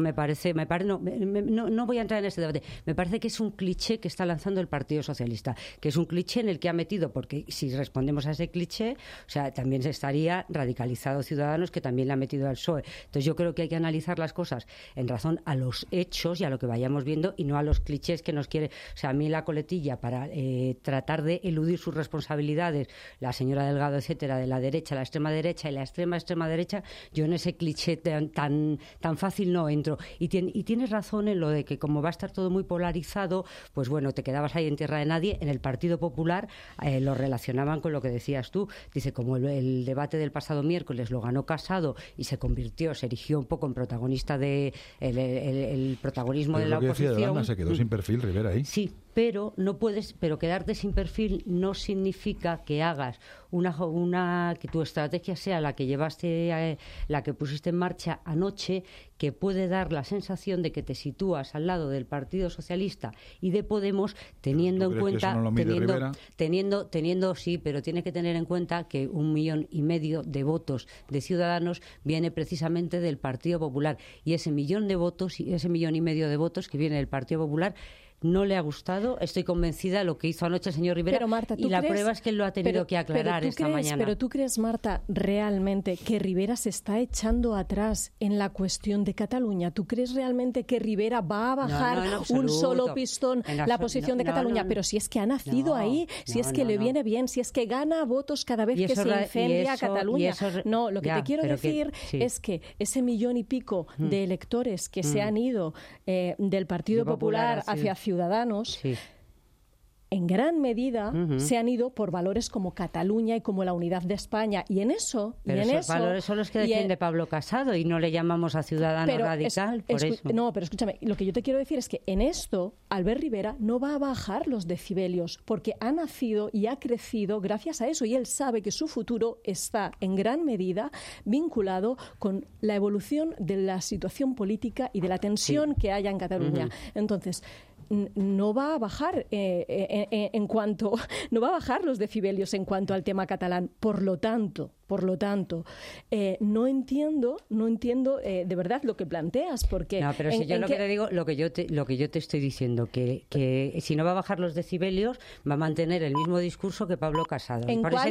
No voy a entrar en ese debate. Me parece que es un cliché que está lanzando el Partido Socialista, que es un cliché en el que ha metido, porque si respondemos a ese cliché, o sea, también se estaría radicalizado Ciudadanos, que también le ha metido al PSOE. Entonces yo creo que hay que analizar las cosas en razón a los hechos y a lo que vayamos viendo, y no a los clichés que nos quiere. O sea, a mí la coletilla para tratar de eludir sus responsabilidades, la señora Delgado, etcétera, de la derecha, la extrema derecha y la extrema derecha, yo en ese cliché tan fácil no entro. Y tienes razón en lo de que como va a estar todo muy polarizado, pues bueno, te quedabas ahí en tierra de nadie. En el Partido Popular lo relacionaban con lo que decías tú. Dice, como el debate del pasado miércoles lo ganó Casado y se erigió un poco en protagonista el protagonismo de la oposición. Yolanda, se quedó sin perfil Rivera ahí. Sí, pero quedarte sin perfil no significa que hagas que tu estrategia sea la que llevaste, la que pusiste en marcha anoche, que puede dar la sensación de que te sitúas al lado del Partido Socialista y de Podemos, teniendo en cuenta, sí, pero tiene que tener en cuenta que 1,5 millones de votos de Ciudadanos viene precisamente del Partido Popular, y ese 1 millón de votos y ese 1,5 millones de votos que viene del Partido Popular no le ha gustado. Estoy convencida de lo que hizo anoche el señor Rivera. Pero, Marta, y la prueba es que él lo ha tenido que aclarar esta mañana. Pero tú crees, Marta, realmente que Rivera se está echando atrás en la cuestión de Cataluña. ¿Tú crees realmente que Rivera va a bajar un solo pistón la posición de Cataluña? Pero si es que ha nacido ahí, si es que le viene bien, si es que gana votos cada vez que se incendia Cataluña. No, lo que te quiero decir es que ese 1,5 millones de electores que se han ido del Partido Popular hacia Ciudadanos, en gran medida se han ido por valores como Cataluña y como la unidad de España. Y en eso... Pero esos valores son los que defiende Pablo Casado y no le llamamos a Ciudadano radical por eso. No, pero escúchame, lo que yo te quiero decir es que en esto Albert Rivera no va a bajar los decibelios porque ha nacido y ha crecido gracias a eso y él sabe que su futuro está en gran medida vinculado con la evolución de la situación política y de la tensión que haya en Cataluña. Entonces, no va a bajar no va a bajar los decibelios en cuanto al tema catalán. Por lo tanto, no entiendo de verdad lo que planteas, porque no, pero si yo lo que te digo, lo que yo te estoy diciendo, que si no va a bajar los decibelios, va a mantener el mismo discurso que Pablo Casado. En cuanto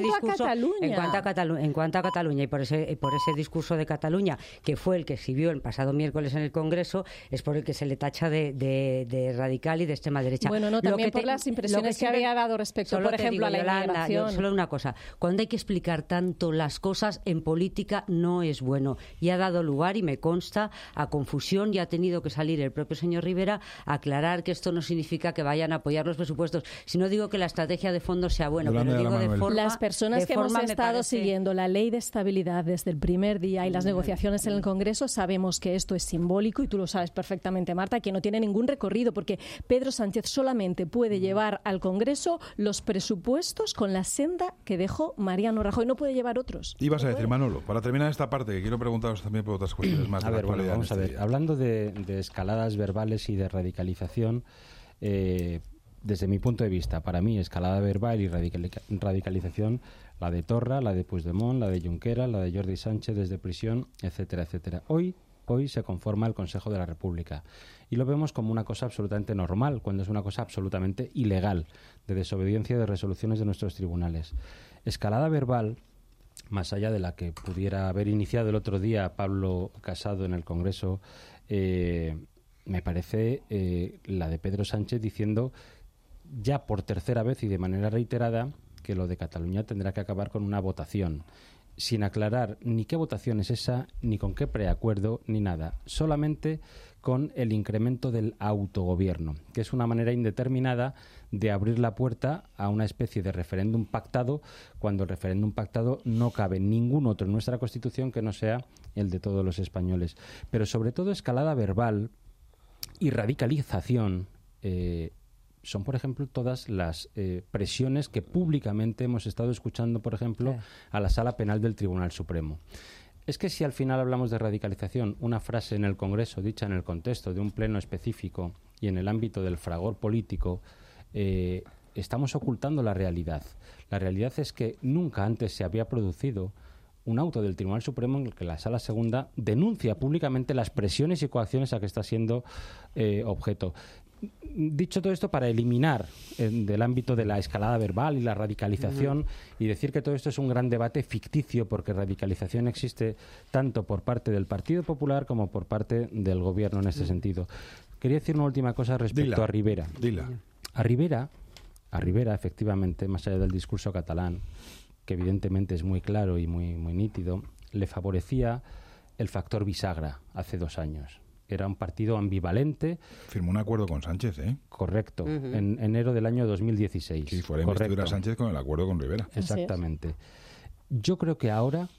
a Cataluña y por ese discurso de Cataluña, que fue el que exhibió el pasado miércoles en el Congreso, es por el que se le tacha de radical y de extrema derecha. Bueno, no, también por las impresiones que había dado respecto, por ejemplo, a la inmigración. Solo una cosa, cuando hay que explicar tanto las cosas en política no es bueno. Y ha dado lugar, y me consta, a confusión, y ha tenido que salir el propio señor Rivera a aclarar que esto no significa que vayan a apoyar los presupuestos. Si no digo que la estrategia de fondo sea buena, pero digo de forma... Las personas que hemos estado siguiendo la ley de estabilidad desde el primer día y las negociaciones en el Congreso sabemos que esto es simbólico, y tú lo sabes perfectamente, Marta, que no tiene ningún recorrido, porque Pedro Sánchez solamente puede llevar al Congreso los presupuestos con la senda que dejó Mariano Rajoy, no puede llevar otros. Ibas a decir, Manolo, para terminar esta parte, que quiero preguntaros también por otras cuestiones más de la actualidad. Vamos a ver, hablando de escaladas verbales y de radicalización, desde mi punto de vista, para mí, escalada verbal y radicalización, la de Torra, la de Puigdemont, la de Junqueras, la de Jordi Sánchez desde prisión, etcétera, etcétera. Hoy se conforma el Consejo de la República y lo vemos como una cosa absolutamente normal, cuando es una cosa absolutamente ilegal, de desobediencia de resoluciones de nuestros tribunales. Escalada verbal, más allá de la que pudiera haber iniciado el otro día Pablo Casado en el Congreso, me parece la de Pedro Sánchez diciendo ya por tercera vez y de manera reiterada que lo de Cataluña tendrá que acabar con una votación, sin aclarar ni qué votación es esa, ni con qué preacuerdo, ni nada. Solamente con el incremento del autogobierno, que es una manera indeterminada de abrir la puerta a una especie de referéndum pactado, cuando el referéndum pactado no cabe ningún otro en nuestra Constitución que no sea el de todos los españoles. Pero sobre todo escalada verbal y radicalización son, por ejemplo, todas las presiones que públicamente hemos estado escuchando, por ejemplo, a la Sala Penal del Tribunal Supremo. Es que si al final hablamos de radicalización, una frase en el Congreso dicha en el contexto de un pleno específico y en el ámbito del fragor político, estamos ocultando la realidad. La realidad es que nunca antes se había producido un auto del Tribunal Supremo en el que la Sala Segunda denuncia públicamente las presiones y coacciones a que está siendo objeto. Dicho todo esto, para eliminar del ámbito de la escalada verbal y la radicalización y decir que todo esto es un gran debate ficticio, porque radicalización existe tanto por parte del Partido Popular como por parte del Gobierno en este sentido. Quería decir una última cosa respecto a Rivera. A Rivera, efectivamente, más allá del discurso catalán, que evidentemente es muy claro y muy nítido, le favorecía el factor bisagra hace 2 años. Era un partido ambivalente. Firmó un acuerdo con Sánchez, ¿eh? Correcto, en enero del año 2016. Sí, fue la investidura Sánchez con el acuerdo con Rivera. Exactamente. Yo creo que ahora,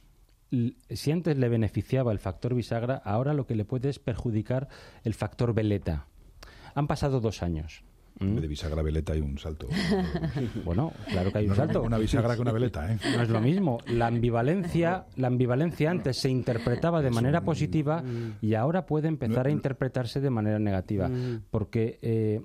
si antes le beneficiaba el factor bisagra, ahora lo que le puede es perjudicar el factor veleta. Han pasado 2 años. De bisagra a veleta hay un salto. Bueno, claro que hay un salto. Una bisagra que una veleta, ¿eh? No es lo mismo. La ambivalencia antes se interpretaba de manera positiva y ahora puede empezar a interpretarse de manera negativa. Porque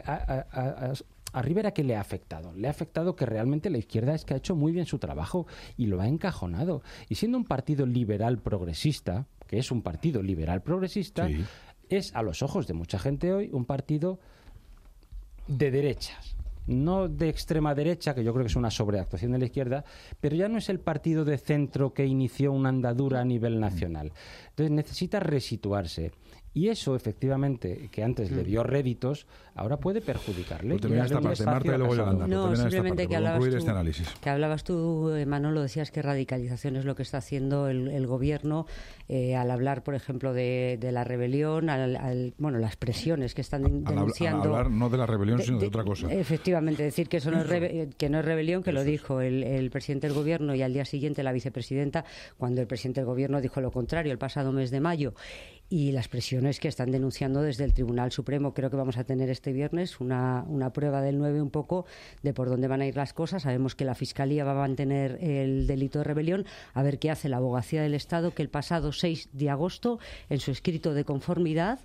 a Rivera, ¿qué le ha afectado? Le ha afectado que realmente la izquierda es que ha hecho muy bien su trabajo y lo ha encajonado. Y siendo un partido liberal progresista, que es un partido liberal progresista, es a los ojos de mucha gente hoy un partido de derechas. No de extrema derecha, que yo creo que es una sobreactuación de la izquierda, pero ya no es el partido de centro que inició una andadura a nivel nacional. Entonces necesita resituarse. Y eso, efectivamente, que antes le dio réditos, ahora puede perjudicarle. Pues termina esta parte, Marta, y luego Yolanda. No, simplemente que hablabas tú, Manolo, decías que radicalización es lo que está haciendo el gobierno al hablar, por ejemplo, de la rebelión, bueno, las presiones que están denunciando. Al hablar no de la rebelión, sino de otra cosa. Efectivamente, decir que eso no es rebelión, que lo dijo el presidente del gobierno y al día siguiente la vicepresidenta, cuando el presidente del gobierno dijo lo contrario el pasado mes de mayo. Y las presiones que están denunciando desde el Tribunal Supremo. Creo que vamos a tener este viernes una prueba del 9 un poco de por dónde van a ir las cosas. Sabemos que la Fiscalía va a mantener el delito de rebelión, a ver qué hace la Abogacía del Estado, que el pasado 6 de agosto, en su escrito de conformidad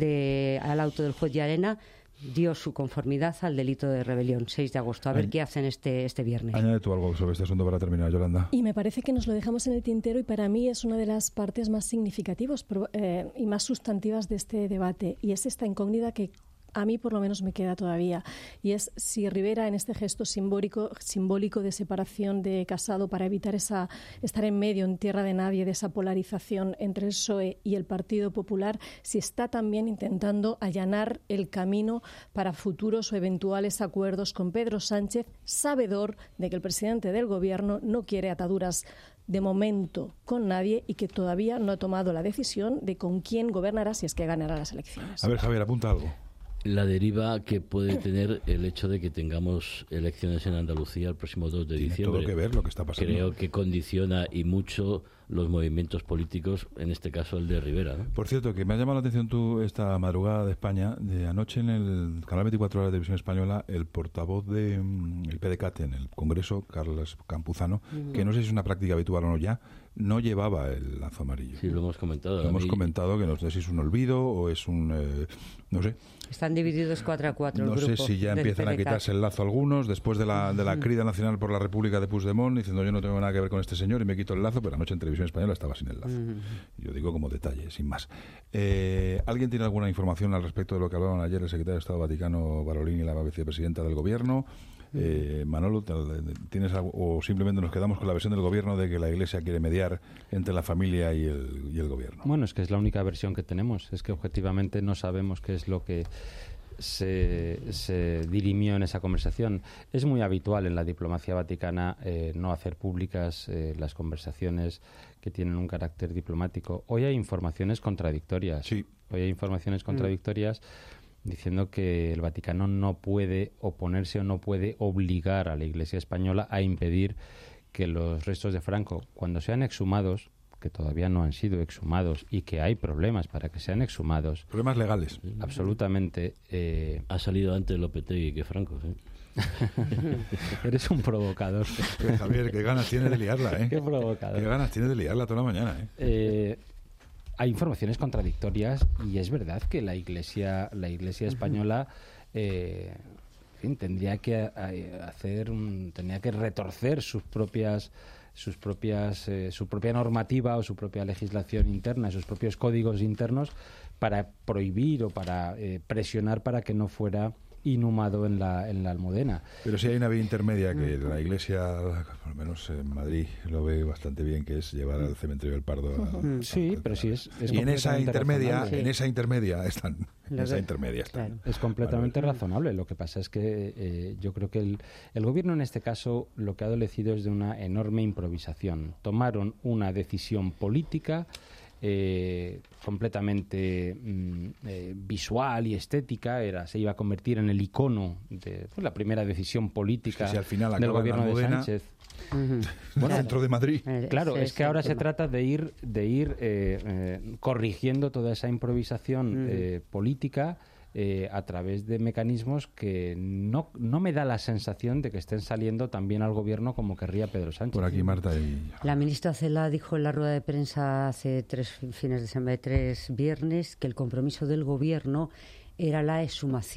al auto del juez Llarena, dio su conformidad al delito de rebelión, 6 de agosto. A ver qué hacen este viernes. Añade tú algo sobre este asunto para terminar, Yolanda. Y me parece que nos lo dejamos en el tintero y para mí es una de las partes más significativas y más sustantivas de este debate. Y es esta incógnita que a mí por lo menos me queda todavía, y es si Rivera, en este gesto simbólico de separación de Casado para evitar estar en medio, en tierra de nadie, de esa polarización entre el PSOE y el Partido Popular, si está también intentando allanar el camino para futuros o eventuales acuerdos con Pedro Sánchez, sabedor de que el presidente del Gobierno no quiere ataduras de momento con nadie y que todavía no ha tomado la decisión de con quién gobernará si es que ganará las elecciones. A ver, Javier, apunta algo. La deriva que puede tener el hecho de que tengamos elecciones en Andalucía el próximo 2 de diciembre. Tiene todo que ver lo que está pasando. Creo que condiciona y mucho los movimientos políticos, en este caso el de Rivera, ¿no? Por cierto, que me ha llamado la atención tú esta madrugada de España, de anoche en el canal 24 horas de Televisión Española, el portavoz del PDeCAT en el Congreso, Carlos Campuzano, que no sé si es una práctica habitual o no ya, no llevaba el lazo amarillo. Sí, lo hemos comentado. Lo hemos comentado, que no sé si es un olvido o es un... no sé. Están divididos 4-4 el grupo. No sé si ya empiezan a quitarse el lazo algunos, después de la crida nacional por la República de Puigdemont, diciendo yo no tengo nada que ver con este señor y me quito el lazo, pero anoche en Televisión Española estaba sin el lazo. Yo digo como detalle, sin más. ¿Alguien tiene alguna información al respecto de lo que hablaban ayer el secretario de Estado Vaticano, Parolin, y la vicepresidenta del Gobierno? Manolo, ¿tienes algo, o simplemente nos quedamos con la versión del Gobierno de que la Iglesia quiere mediar entre la familia y el Gobierno? Bueno, es que es la única versión que tenemos. Es que objetivamente no sabemos qué es lo que se dirimió en esa conversación. Es muy habitual en la diplomacia vaticana no hacer públicas las conversaciones que tienen un carácter diplomático. Hoy hay informaciones contradictorias. Sí. Hoy hay informaciones contradictorias diciendo que el Vaticano no puede oponerse o no puede obligar a la Iglesia española a impedir que los restos de Franco, cuando sean exhumados, que todavía no han sido exhumados y que hay problemas para que sean exhumados. Problemas legales. Absolutamente. Ha salido antes Lopetegui que Franco, ¿sí? Eres un provocador. Javier, qué ganas tienes de liarla, ¿eh? Qué provocador. Qué ganas tienes de liarla toda la mañana, ¿eh? Hay informaciones contradictorias y es verdad que la Iglesia española tendría que retorcer su propia normativa o su propia legislación interna, sus propios códigos internos para prohibir o para presionar para que no fuera inhumado en la Almudena. Pero sí hay una vía intermedia que la Iglesia, por lo menos en Madrid, lo ve bastante bien, que es llevar al cementerio del Pardo. Sí, pero sí es y en esa intermedia, están. Es completamente razonable. Lo que pasa es que yo creo que el gobierno en este caso lo que ha adolecido es de una enorme improvisación. Tomaron una decisión política completamente visual y estética, se iba a convertir en el icono de la primera decisión política al final del gobierno de Sánchez. Bueno, dentro de Madrid. Claro, es que ahora se trata de ir corrigiendo toda esa improvisación política a través de mecanismos que no me da la sensación de que estén saliendo tan bien al gobierno como querría Pedro Sánchez. Por aquí, Marta. La ministra Celaá dijo en la rueda de prensa hace 3 viernes que el compromiso del gobierno era la exhumación, que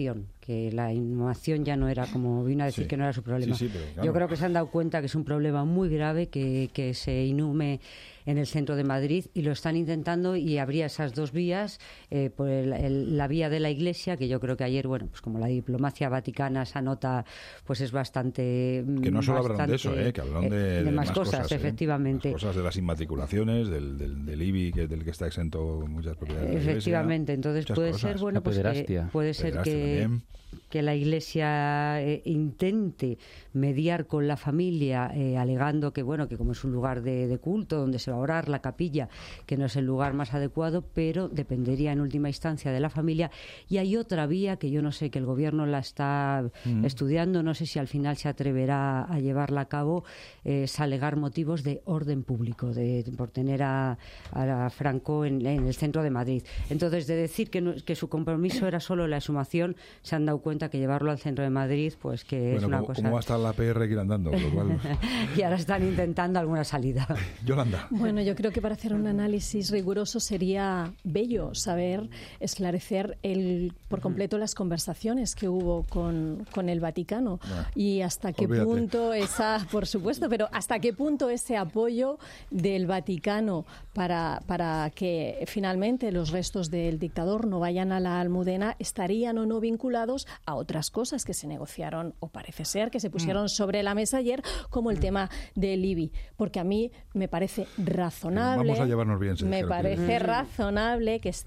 que la inhumación ya no era, como vino a decir, que no era su problema. Pero, claro. Yo creo que se han dado cuenta que es un problema muy grave que se inhume en el centro de Madrid, y lo están intentando, y habría esas dos vías, por la vía de la Iglesia, que yo creo que ayer, bueno, pues como la diplomacia vaticana, esa nota pues es bastante... Que no solo hablan de eso, que hablan de más cosas, efectivamente. Más cosas de las inmatriculaciones, del IBI, del que está exento muchas propiedades de la Efectivamente, Iglesia, entonces puede ser, bueno, pues puede ser que la Iglesia intente mediar con la familia, alegando que, bueno, que como es un lugar de culto donde se va a orar, la capilla, que no es el lugar más adecuado, pero dependería en última instancia de la familia. Y hay otra vía que yo no sé, que el gobierno la está estudiando, no sé si al final se atreverá a llevarla a cabo, es alegar motivos de orden público, por tener a Franco en el centro de Madrid. Entonces, de decir que su compromiso era solo la exhumación, se han dado cuenta que llevarlo al centro de Madrid, pues que es una cosa... ¿Cómo va a estar la PR que ir andando? Lo cual... Y ahora están intentando alguna salida. Yolanda. Bueno, yo creo que para hacer un análisis riguroso sería bello saber esclarecer por completo las conversaciones que hubo con el Vaticano y hasta qué punto por supuesto, pero hasta qué punto ese apoyo del Vaticano para que finalmente los restos del dictador no vayan a la Almudena estarían o no vinculados a otras cosas que se negociaron, o parece ser que se pusieron sobre la mesa ayer, como el tema del IBI, porque a mí me parece razonable. Vamos a llevarnos bien, me parece razonable que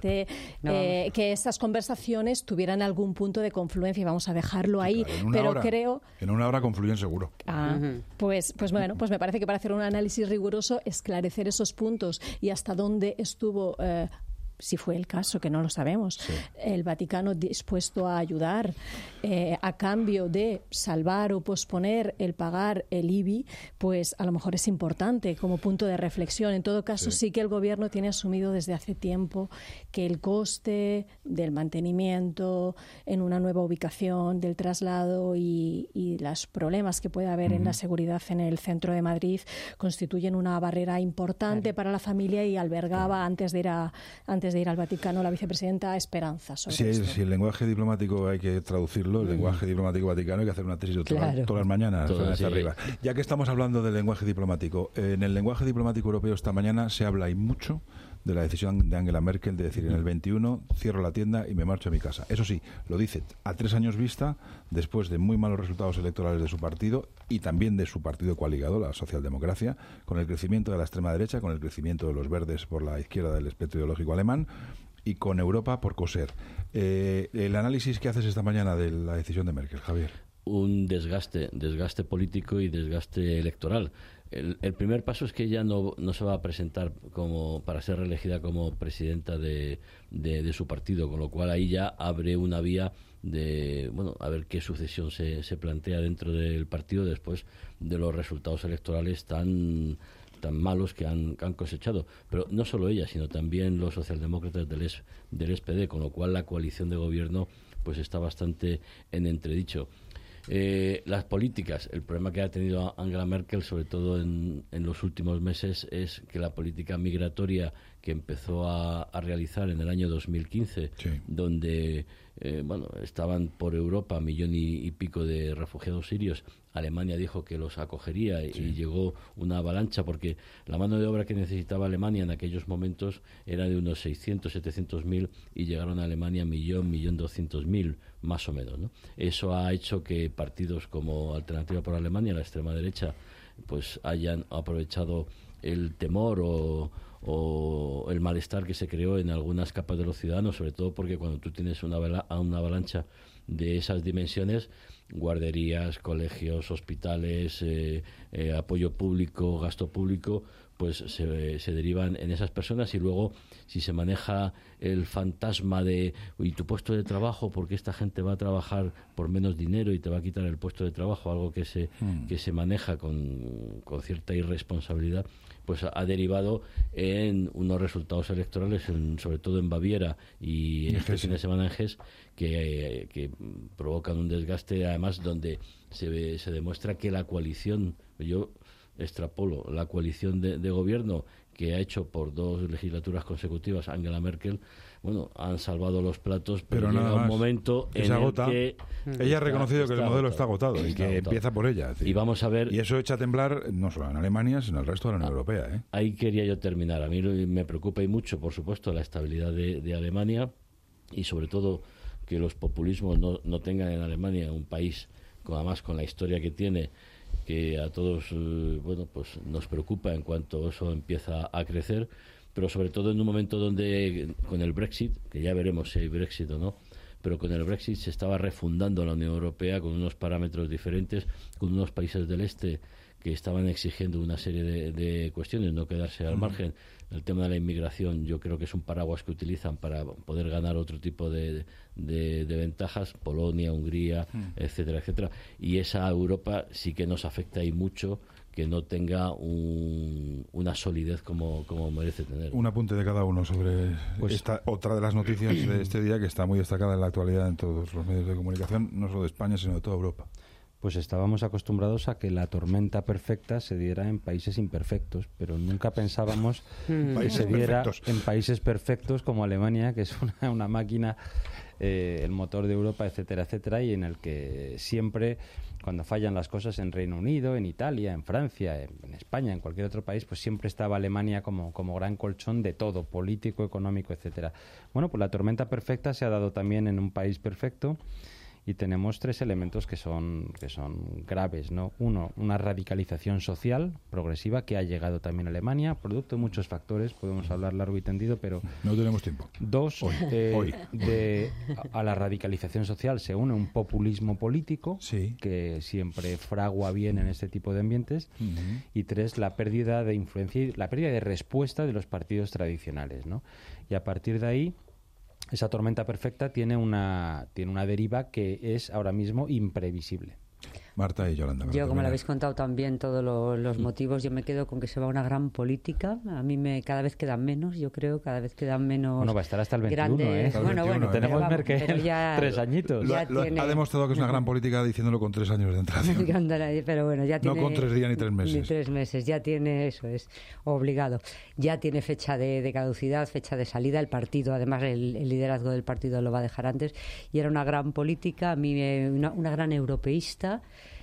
que esas conversaciones tuvieran algún punto de confluencia, y vamos a dejarlo ahí. Pero creo en una hora confluyen seguro. Pues bueno, pues me parece que para hacer un análisis riguroso, esclarecer esos puntos y hasta dónde estuvo, si fue el caso, que no lo sabemos, el Vaticano dispuesto a ayudar a cambio de salvar o posponer el pagar el IBI, pues a lo mejor es importante como punto de reflexión. En todo caso, sí que el Gobierno tiene asumido desde hace tiempo que el coste del mantenimiento en una nueva ubicación, del traslado y los problemas que puede haber en la seguridad en el centro de Madrid constituyen una barrera importante para la familia, y albergaba antes de ir al Vaticano la vicepresidenta esperanza sobre esto. Si el lenguaje diplomático hay que traducirlo, el lenguaje diplomático vaticano, hay que hacer una tesis doctoral todas las mañanas, hacia arriba. Ya que estamos hablando del lenguaje diplomático, en el lenguaje diplomático europeo esta mañana se habla y mucho de la decisión de Angela Merkel de decir en el 21 cierro la tienda y me marcho a mi casa. Eso sí, lo dice a 3 años vista, después de muy malos resultados electorales de su partido y también de su partido coaligado, la socialdemocracia, con el crecimiento de la extrema derecha, con el crecimiento de los verdes por la izquierda del espectro ideológico alemán y con Europa por coser. El análisis que haces esta mañana de la decisión de Merkel, Javier. Un desgaste político y desgaste electoral. El primer paso es que ella no se va a presentar para ser reelegida como presidenta de su partido, con lo cual ahí ya abre una vía de, bueno, a ver qué sucesión se plantea dentro del partido después de los resultados electorales tan malos que han cosechado. Pero no solo ella, sino también los socialdemócratas del SPD, con lo cual la coalición de gobierno pues está bastante en entredicho. Las políticas, el problema que ha tenido Angela Merkel, sobre todo en los últimos meses, es que la política migratoria que empezó a realizar en el año 2015, donde estaban por Europa 1,5 millones de refugiados sirios. Alemania dijo que los acogería y llegó una avalancha, porque la mano de obra que necesitaba Alemania en aquellos momentos era de unos 700.000 y llegaron a Alemania 1.200.000 más o menos, ¿no? Eso ha hecho que partidos como Alternativa por Alemania, la extrema derecha, pues hayan aprovechado el temor o el malestar que se creó en algunas capas de los ciudadanos, sobre todo porque cuando tú tienes una avalancha de esas dimensiones, guarderías, colegios, hospitales, apoyo público, gasto público, pues se derivan en esas personas, y luego si se maneja el fantasma de y tu puesto de trabajo, porque esta gente va a trabajar por menos dinero y te va a quitar el puesto de trabajo, algo que se maneja con cierta irresponsabilidad, pues ha derivado en unos resultados electorales, sobre todo en Baviera y este fin de semana en Hesse, que provocan un desgaste, además donde se demuestra que la coalición, yo extrapolo la coalición de gobierno que ha hecho por 2 legislaturas consecutivas Angela Merkel, bueno, han salvado los platos, pero llega un momento en el que ella ha reconocido que el modelo está agotado y que empieza por ella. Es decir, y vamos a ver, y eso echa a temblar no solo en Alemania, sino en el resto de la Unión Europea, ¿eh? Ahí quería yo terminar. A mí me preocupa y mucho, por supuesto, la estabilidad de Alemania, y sobre todo que los populismos no tengan en Alemania, un país además con la historia que tiene, que a todos bueno, pues nos preocupa en cuanto eso empieza a crecer, pero sobre todo en un momento donde con el Brexit, que ya veremos si hay Brexit o no, pero con el Brexit se estaba refundando la Unión Europea con unos parámetros diferentes, con unos países del este que estaban exigiendo una serie de cuestiones, no quedarse al margen. El tema de la inmigración yo creo que es un paraguas que utilizan para poder ganar otro tipo de ventajas, Polonia, Hungría, etcétera, etcétera. Y esa Europa sí que nos afecta ahí mucho, que no tenga una solidez como merece tener. Un apunte de cada uno sobre esta otra de las noticias de este día que está muy destacada en la actualidad en todos los medios de comunicación, no solo de España, sino de toda Europa. Pues estábamos acostumbrados a que la tormenta perfecta se diera en países imperfectos, pero nunca pensábamos que se diera en países perfectos como Alemania, que es una máquina, el motor de Europa, etcétera, etcétera, y en el que siempre, cuando fallan las cosas en Reino Unido, en Italia, en Francia, en España, en cualquier otro país, pues siempre estaba Alemania como gran colchón de todo, político, económico, etcétera. Bueno, pues la tormenta perfecta se ha dado también en un país perfecto. Y tenemos 3 elementos que son graves, ¿no? Uno, una radicalización social progresiva que ha llegado también a Alemania, producto de muchos factores, podemos hablar largo y tendido, pero... No tenemos tiempo. 2, Hoy. A la radicalización social se une un populismo político, que siempre fragua bien en este tipo de ambientes, y 3, la pérdida de influencia y la pérdida de respuesta de los partidos tradicionales, ¿no? Y a partir de ahí, esa tormenta perfecta tiene una deriva que es ahora mismo imprevisible. Marta y Yolanda. Yo, como le habéis contado también todos los motivos, yo me quedo con que se va una gran política. A mí cada vez quedan menos, yo creo, cada vez quedan menos. Bueno, va a estar hasta el 21, grandes, Bueno, tenemos Merkel 3 añitos. Ha demostrado que es una gran política diciéndolo con 3 años de entrada. Pero bueno, ya tiene. No con 3 días ni 3 meses. Ni 3 meses, ya tiene, eso es obligado. Ya tiene fecha de caducidad, fecha de salida. El partido, además, el liderazgo del partido lo va a dejar antes. Y era una gran política, a mí una gran europeísta.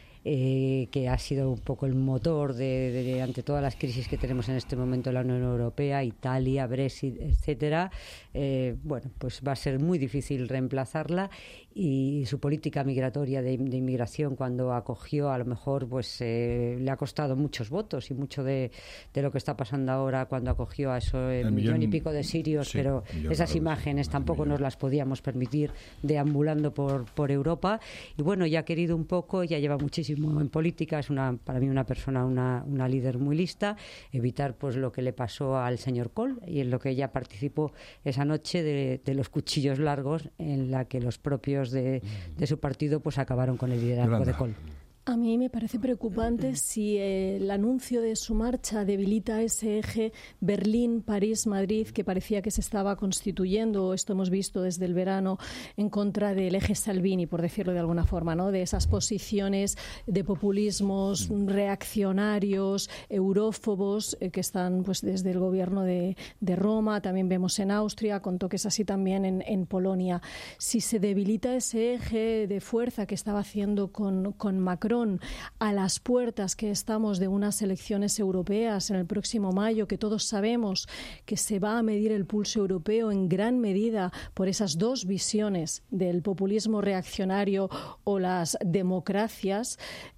Que ha sido un poco el motor de ante todas las crisis que tenemos en este momento en la Unión Europea, Italia, Brexit, etcétera. Bueno, pues va a ser muy difícil reemplazarla, y su política migratoria de inmigración, cuando acogió, a lo mejor pues le ha costado muchos votos, y mucho de lo que está pasando ahora cuando acogió a eso el millón y pico de sirios, pero esas imágenes tampoco nos las podíamos permitir deambulando por Europa. Y bueno, ya ha querido un poco, ya lleva muchísimo en política, es para mí una persona, una líder muy lista, evitar pues lo que le pasó al señor Kohl, y en lo que ella participó esa noche de los cuchillos largos, en la que los propios de su partido pues acabaron con el liderazgo de Kohl. A mí me parece preocupante si el anuncio de su marcha debilita ese eje Berlín-París-Madrid que parecía que se estaba constituyendo, esto hemos visto desde el verano, en contra del eje Salvini, por decirlo de alguna forma, ¿no? De esas posiciones de populismos reaccionarios, eurófobos, que están pues desde el gobierno de Roma, también vemos en Austria, con toques así también en Polonia. Si se debilita ese eje de fuerza que estaba haciendo con Macron, a las puertas que estamos de unas elecciones europeas en el próximo mayo, que todos sabemos que se va a medir el pulso europeo en gran medida por esas 2 visiones del populismo reaccionario o las democracias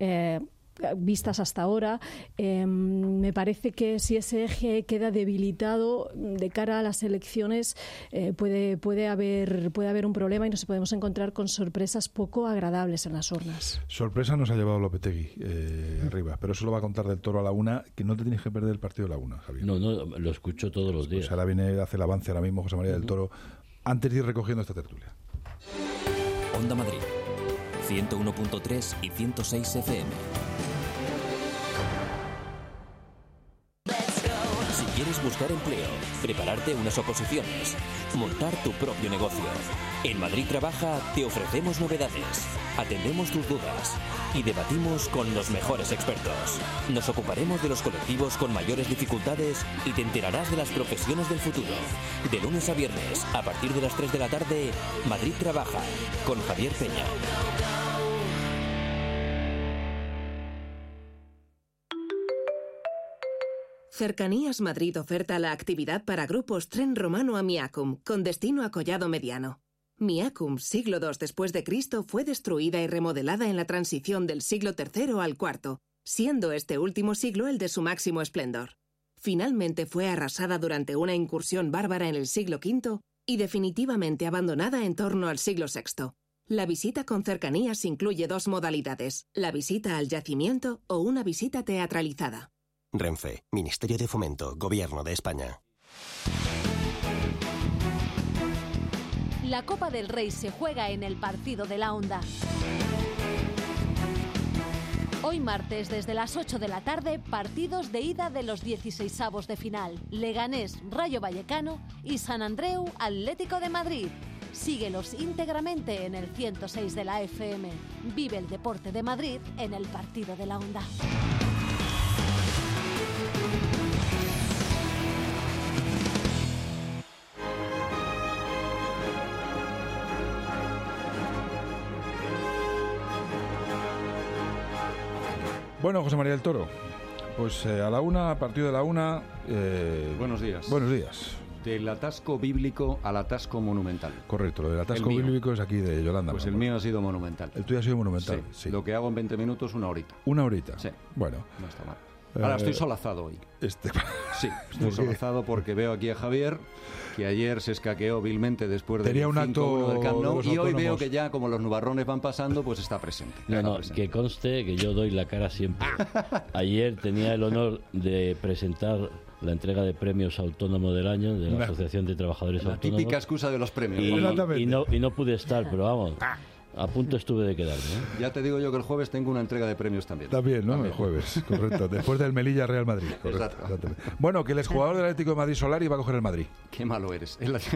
vistas hasta ahora, me parece que si ese eje queda debilitado de cara a las elecciones, puede haber un problema y nos podemos encontrar con sorpresas poco agradables en las urnas. Sorpresa nos ha llevado Lopetegui arriba, pero eso lo va a contar del Toro a la 1, que no te tienes que perder el partido de la 1, Javier. No, lo escucho todos los días. Pues ahora viene a hacer el avance ahora mismo José María del Toro, antes de ir recogiendo esta tertulia. Onda Madrid, 101.3 y 106 FM. ¿Quieres buscar empleo, prepararte unas oposiciones, montar tu propio negocio? En Madrid Trabaja te ofrecemos novedades, atendemos tus dudas y debatimos con los mejores expertos. Nos ocuparemos de los colectivos con mayores dificultades y te enterarás de las profesiones del futuro. De lunes a viernes, a partir de las 3 de la tarde, Madrid Trabaja, con Javier Peña. Cercanías Madrid oferta la actividad para grupos Tren Romano a Miacum, con destino a Collado Mediano. Miacum, siglo II después de Cristo, fue destruida y remodelada en la transición del siglo III al IV, siendo este último siglo el de su máximo esplendor. Finalmente fue arrasada durante una incursión bárbara en el siglo V y definitivamente abandonada en torno al siglo VI. La visita con cercanías incluye 2 modalidades, la visita al yacimiento o una visita teatralizada. Renfe, Ministerio de Fomento, Gobierno de España. La Copa del Rey se juega en el partido de la Onda. Hoy martes, desde las 8 de la tarde, partidos de ida de los 16avos de final. Leganés, Rayo Vallecano y San Andreu, Atlético de Madrid. Síguelos íntegramente en el 106 de la FM. Vive el deporte de Madrid en el partido de la Onda. Bueno, José María del Toro, pues a la 1, a partir de la 1... Buenos días. Buenos días. Del atasco bíblico al atasco monumental. Correcto, lo del atasco bíblico es aquí de Yolanda. Pues el mío ha sido monumental. El tuyo ha sido monumental, sí. Lo que hago en 20 minutos, 1 horita. 1 horita. Sí. Bueno. No está mal. Ahora estoy solazado hoy. Sí, estoy solazado porque veo aquí a Javier, que ayer se escaqueó vilmente después del 5-1 del Camp Nou, y hoy veo que ya, como los nubarrones van pasando, pues está presente. No, que conste que yo doy la cara siempre. Ayer tenía el honor de presentar la entrega de premios autónomo del año de la Asociación de Trabajadores Autónomos. La típica excusa de los premios. Y no pude estar, pero vamos... A punto estuve de quedarme, ¿eh? Ya te digo yo que el jueves tengo una entrega de premios también. También, ¿no? También. El jueves, correcto. Después del Melilla Real Madrid. Correcto. Exacto. Bueno, que el exjugador del Atlético de Madrid, Solari, va a coger el Madrid. Qué malo eres.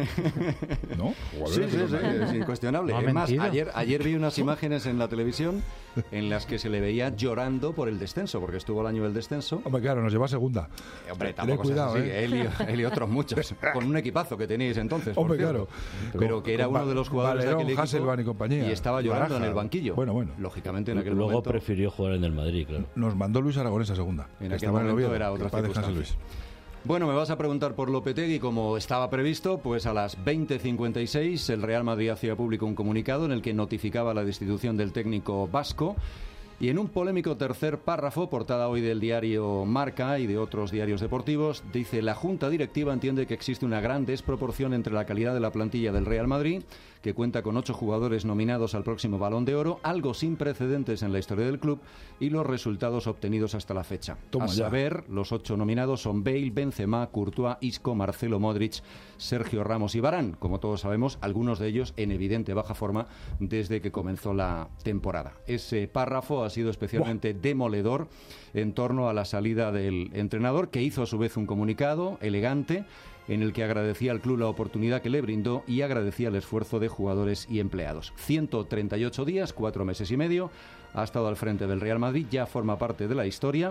¿No? Sí, es incuestionable. No, es más, mentira. ayer vi unas imágenes en la televisión en las que se le veía llorando por el descenso, porque estuvo el año del descenso. Hombre, claro, nos lleva a segunda. Hombre, tampoco cuidado, así. Él y otros muchos. Con un equipazo que teníais entonces. Hombre, claro. Pero que era uno de los jugadores Valerón, de aquel equipo. Hasselbank y compañía. Y estaba llorando Baraja. en el banquillo. Bueno. Lógicamente en aquel Luego momento... prefirió jugar en el Madrid, claro. Nos mandó Luis Aragonés a segunda. En aquel momento era otra circunstancia. Bueno, me vas a preguntar por Lopetegui, como estaba previsto, pues a las 20:56 el Real Madrid hacía público un comunicado en el que notificaba la destitución del técnico vasco. Y en un polémico tercer párrafo, portada hoy del diario Marca y de otros diarios deportivos, dice: la Junta Directiva entiende que existe una gran desproporción entre la calidad de la plantilla del Real Madrid, que cuenta con 8 jugadores nominados al próximo Balón de Oro, algo sin precedentes en la historia del club, y los resultados obtenidos hasta la fecha. Toma a saber, los 8 nominados son Bale, Benzema, Courtois, Isco, Marcelo, Modric, Sergio Ramos y Varane. Como todos sabemos, algunos de ellos en evidente baja forma desde que comenzó la temporada. Ese párrafo ha sido especialmente demoledor en torno a la salida del entrenador, que hizo a su vez un comunicado elegante en el que agradecía al club la oportunidad que le brindó y agradecía el esfuerzo de jugadores y empleados. 138 días, 4 meses y medio, ha estado al frente del Real Madrid, ya forma parte de la historia.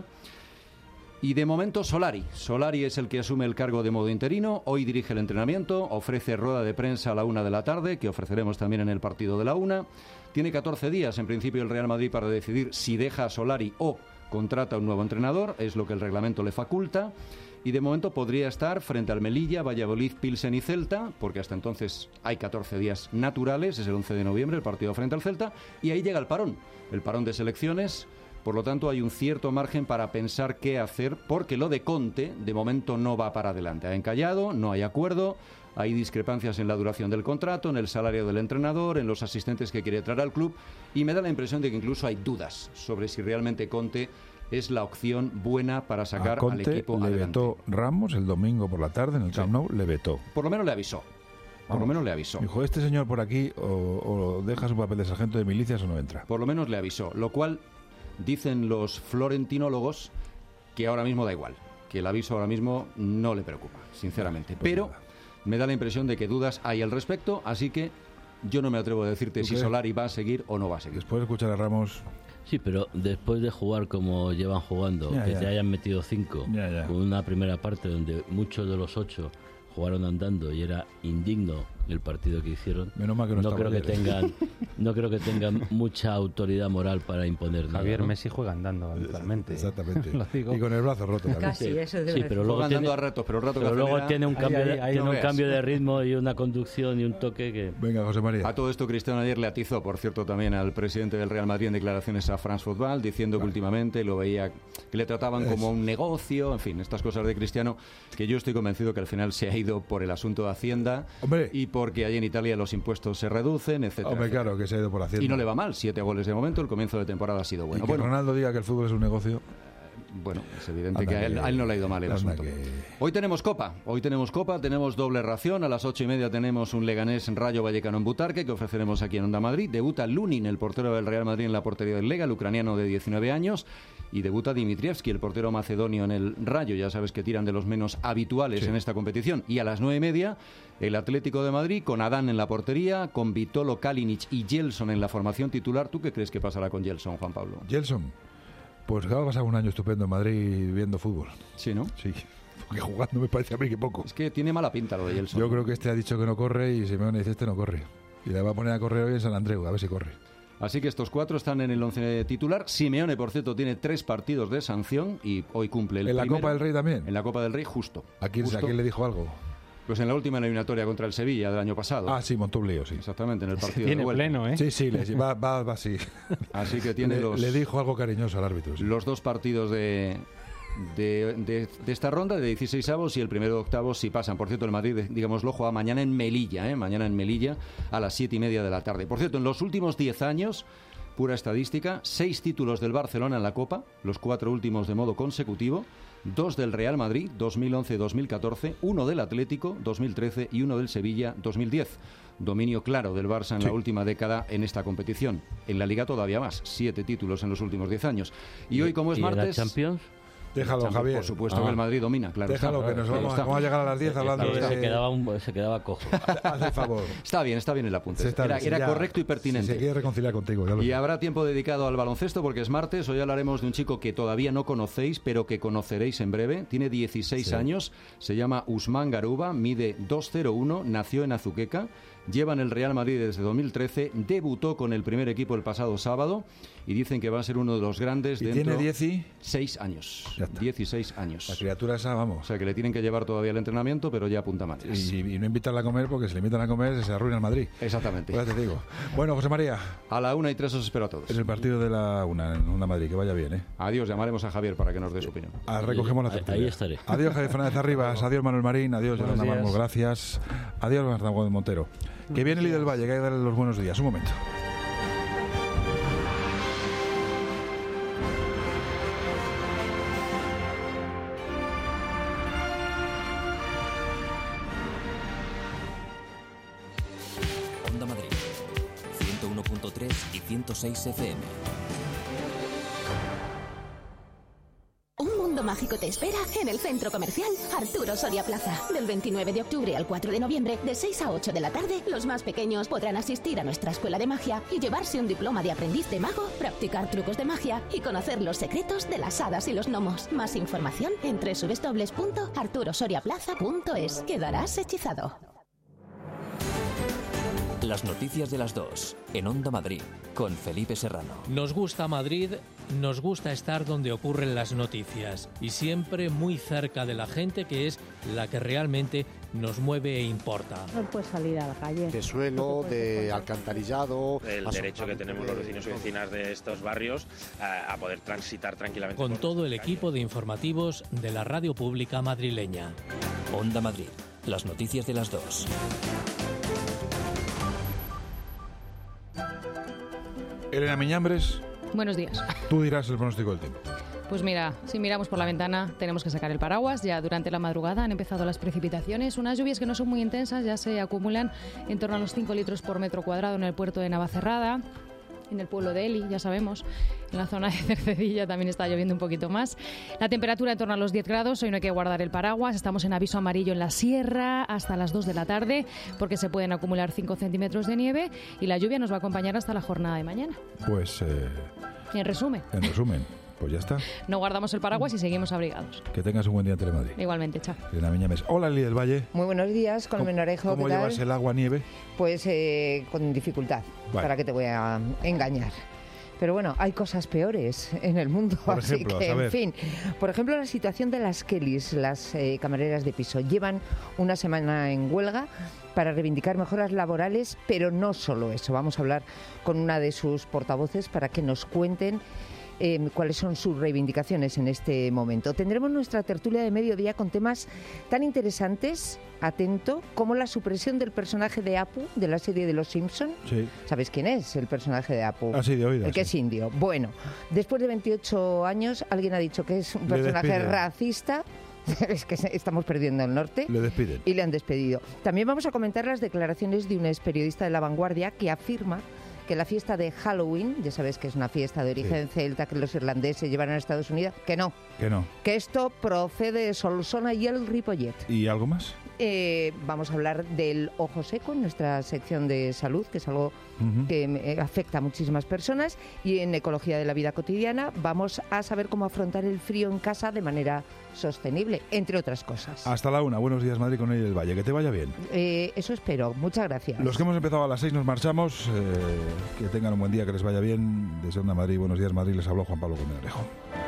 Y de momento Solari es el que asume el cargo de modo interino. Hoy dirige el entrenamiento, ofrece rueda de prensa a la 1 de la tarde, que ofreceremos también en el partido de la 1. Tiene 14 días en principio el Real Madrid para decidir si deja a Solari o contrata un nuevo entrenador, es lo que el reglamento le faculta. Y de momento podría estar frente al Melilla, Valladolid, Pilsen y Celta, porque hasta entonces hay 14 días naturales, es el 11 de noviembre el partido frente al Celta, y ahí llega el parón de selecciones. Por lo tanto, hay un cierto margen para pensar qué hacer, porque lo de Conte, de momento, no va para adelante. Ha encallado, no hay acuerdo, hay discrepancias en la duración del contrato, en el salario del entrenador, en los asistentes que quiere traer al club, y me da la impresión de que incluso hay dudas sobre si realmente Conte es la opción buena para sacar al equipo adelante. Le vetó Ramos el domingo por la tarde en el Camp Nou, le vetó. Por lo menos le avisó. Dijo, este señor por aquí o deja su papel de sargento de milicias o no entra. Por lo menos le avisó, lo cual dicen los florentinólogos que ahora mismo da igual. que el aviso ahora mismo no le preocupa, sinceramente. Pero me da la impresión de que dudas hay al respecto, así que yo no me atrevo a decirte si Solari va a seguir o no va a seguir. Después de escuchar a Ramos... Sí, pero después de jugar como llevan jugando, que te hayan metido 5, con una primera parte donde muchos de los 8 jugaron andando y era indigno el partido que hicieron. Menos mal que no creo que tengan mucha autoridad moral para imponer nada. Javier Messi juega andando habitualmente. Exactamente. Y con el brazo roto también. Casi, eso sí, pero luego andando a ratos, pero luego tiene un cambio de ritmo y una conducción y un toque que... Venga, José María. A todo esto Cristiano ayer le atizó, por cierto, también al presidente del Real Madrid en declaraciones a France Football, diciendo que últimamente lo veía, que le trataban como un negocio, en fin, estas cosas de Cristiano, que yo estoy convencido que al final se ha ido por el asunto de Hacienda y porque allí en Italia los impuestos se reducen, etcétera. Hombre, claro, que se ha ido por Hacienda. Y no le va mal, 7 goles de momento, el comienzo de temporada ha sido bueno. Y que Ronaldo diga que el fútbol es un negocio... Bueno, es evidente que a él no le ha ido mal el asunto. Hoy tenemos Copa, tenemos doble ración. A las 8:30 tenemos un Leganés Rayo Vallecano en Butarque, que ofreceremos aquí en Onda Madrid. Debuta Lunin, el portero del Real Madrid, en la portería del Lega, el ucraniano de 19 años. Y debuta Dimitrievski, el portero macedonio, en el Rayo. Ya sabes que tiran de los menos habituales en esta competición. Y a las 9:30, el Atlético de Madrid, con Adán en la portería, con Vitolo, Kalinic y Gelson en la formación titular. ¿Tú qué crees que pasará con Gelson, Juan Pablo? Gelson, pues acaba de pasar un año estupendo en Madrid viendo fútbol. Sí, ¿no? Sí, porque jugando me parece a mí que poco. Es que tiene mala pinta lo de Gelson. Yo creo que este ha dicho que no corre y Simeone dice este no corre. Y le va a poner a correr hoy en San Andreu, a ver si corre. Así que estos 4 están en el 11 titular. Simeone, por cierto, tiene 3 partidos de sanción y hoy cumple el primero. ¿En la Copa del Rey también? En la Copa del Rey, justo. ¿A quién le dijo algo? Pues en la última eliminatoria contra el Sevilla del año pasado. Ah, sí, montó un lío, sí. Exactamente, en el partido tiene de vuelta. pleno, ¿eh? Sí, va sí. Así que tiene le dijo algo cariñoso al árbitro. Sí. Los 2 partidos de esta ronda de 16avos y el primero de octavos si pasan. Por cierto, el Madrid, digámoslo, juega mañana en Melilla, mañana en Melilla a las 7:30 de la tarde. Por cierto, en los últimos 10 años, pura estadística, 6 títulos del Barcelona en la Copa, los 4 últimos de modo consecutivo, 2 del Real Madrid, 2011-2014, 1 del Atlético, 2013 y 1 del Sevilla, 2010. Dominio claro del Barça en la última década en esta competición. En la Liga todavía más, 7 títulos en los últimos 10 años. Y hoy, como es martes... ¿Y la Champions? Déjalo, Javier. Por supuesto que el Madrid domina, claro. Déjalo, que nos vamos a llegar a las 10 hablando de... Se quedaba cojo. Haz el favor. Está bien el apunte. Era correcto y pertinente. Se quiere reconciliar contigo. Y habrá tiempo dedicado al baloncesto porque es martes. Hoy hablaremos de un chico que todavía no conocéis, pero que conoceréis en breve. Tiene 16 años. Se llama Usman Garuba. Mide 2'01". Nació en Azuqueca. Lleva en el Real Madrid desde 2013, debutó con el primer equipo el pasado sábado y dicen que va a ser uno de los grandes dentro... ¿Tiene 16 años? 16 años. La criatura esa, vamos. O sea, que le tienen que llevar todavía el entrenamiento, pero ya apunta más. Y no invitarla a comer, porque si le invitan a comer se arruina el Madrid. Exactamente. Pues ya te digo. Bueno, José María. A la 1:03 os espero a todos. En el partido de la 1 en Onda Madrid, que vaya bien, ¿eh? Adiós, llamaremos a Javier para que nos dé su opinión. Recogemos la tertulia. Ahí estaré. Adiós, Javier Fernández Arribas. Adiós, Manuel Marín. Adiós, Yolanda Marmol. Gracias. Adiós, Bernardo Montero. Que viene el del Valle, que hay que darle los buenos días. Un momento. Onda Madrid, 101.3 y 106 FM. Un mundo mágico te espera en el centro comercial Arturo Soria Plaza. Del 29 de octubre al 4 de noviembre, de 6 a 8 de la tarde, los más pequeños podrán asistir a nuestra escuela de magia y llevarse un diploma de aprendiz de mago, practicar trucos de magia y conocer los secretos de las hadas y los gnomos. Más información en www.arturosoriaplaza.es. Quedarás hechizado. Las noticias de las 2 en Onda Madrid con Felipe Serrano. Nos gusta Madrid, nos gusta estar donde ocurren las noticias y siempre muy cerca de la gente, que es la que realmente nos mueve e importa. No puedes salir a la calle. De suelo, de alcantarillado. El derecho que tenemos los vecinos y vecinas de estos barrios a poder transitar tranquilamente. Con todo el equipo de informativos de la radio pública madrileña. Onda Madrid, las noticias de las 2. Elena Miñambres. Buenos días. Tú dirás el pronóstico del tiempo. Pues mira, si miramos por la ventana tenemos que sacar el paraguas. Ya durante la madrugada han empezado las precipitaciones, unas lluvias que no son muy intensas, ya se acumulan en torno a los 5 litros por metro cuadrado en el puerto de Navacerrada. en el pueblo de Eli, ya sabemos. En la zona de Cercedilla también está lloviendo un poquito más. La temperatura en torno a los 10 grados. Hoy no hay que guardar el paraguas. Estamos en aviso amarillo en la sierra hasta las 2 de la tarde porque se pueden acumular 5 centímetros de nieve y la lluvia nos va a acompañar hasta la jornada de mañana. Pues... En resumen, pues ya está. no guardamos el paraguas y seguimos abrigados. Que tengas un buen día en Telemadrid. Igualmente, chao. Hola, Lili del Valle. Muy buenos días, con el Menarejo. ¿Cómo llevas el agua-nieve? Pues con dificultad, ¿para qué te voy a engañar? Pero bueno, hay cosas peores en el mundo, por ejemplo, así que, en fin. Por ejemplo, la situación de las Kellys, las camareras de piso. Llevan una semana en huelga para reivindicar mejoras laborales, pero no solo eso. Vamos a hablar con una de sus portavoces para que nos cuenten cuáles son sus reivindicaciones en este momento. Tendremos nuestra tertulia de mediodía con temas tan interesantes, atento, como la supresión del personaje de Apu de la serie de Los Simpson. Sí. ¿Sabes quién es el personaje de Apu? Sí, de oídas. El que es indio. Bueno, después de 28 años, alguien ha dicho que es un personaje racista. Es que estamos perdiendo el norte. Le despiden. Y le han despedido. También vamos a comentar las declaraciones de un ex periodista de La Vanguardia que afirma que la fiesta de Halloween, ya sabes que es una fiesta de origen celta que los irlandeses llevaron a Estados Unidos, que no. Que esto procede de Solsona y el Ripollet. ¿Y algo más? Vamos a hablar del ojo seco en nuestra sección de salud, que es algo que afecta a muchísimas personas, y en Ecología de la Vida Cotidiana vamos a saber cómo afrontar el frío en casa de manera sostenible, entre otras cosas. Hasta la 1. Buenos días, Madrid, con Eli del Valle. Que te vaya bien. Eso espero. Muchas gracias. Los que hemos empezado a las 6 nos marchamos. Que tengan un buen día, que les vaya bien. Desde Onda Madrid, buenos días, Madrid. Les habló Juan Pablo Colmenarejo.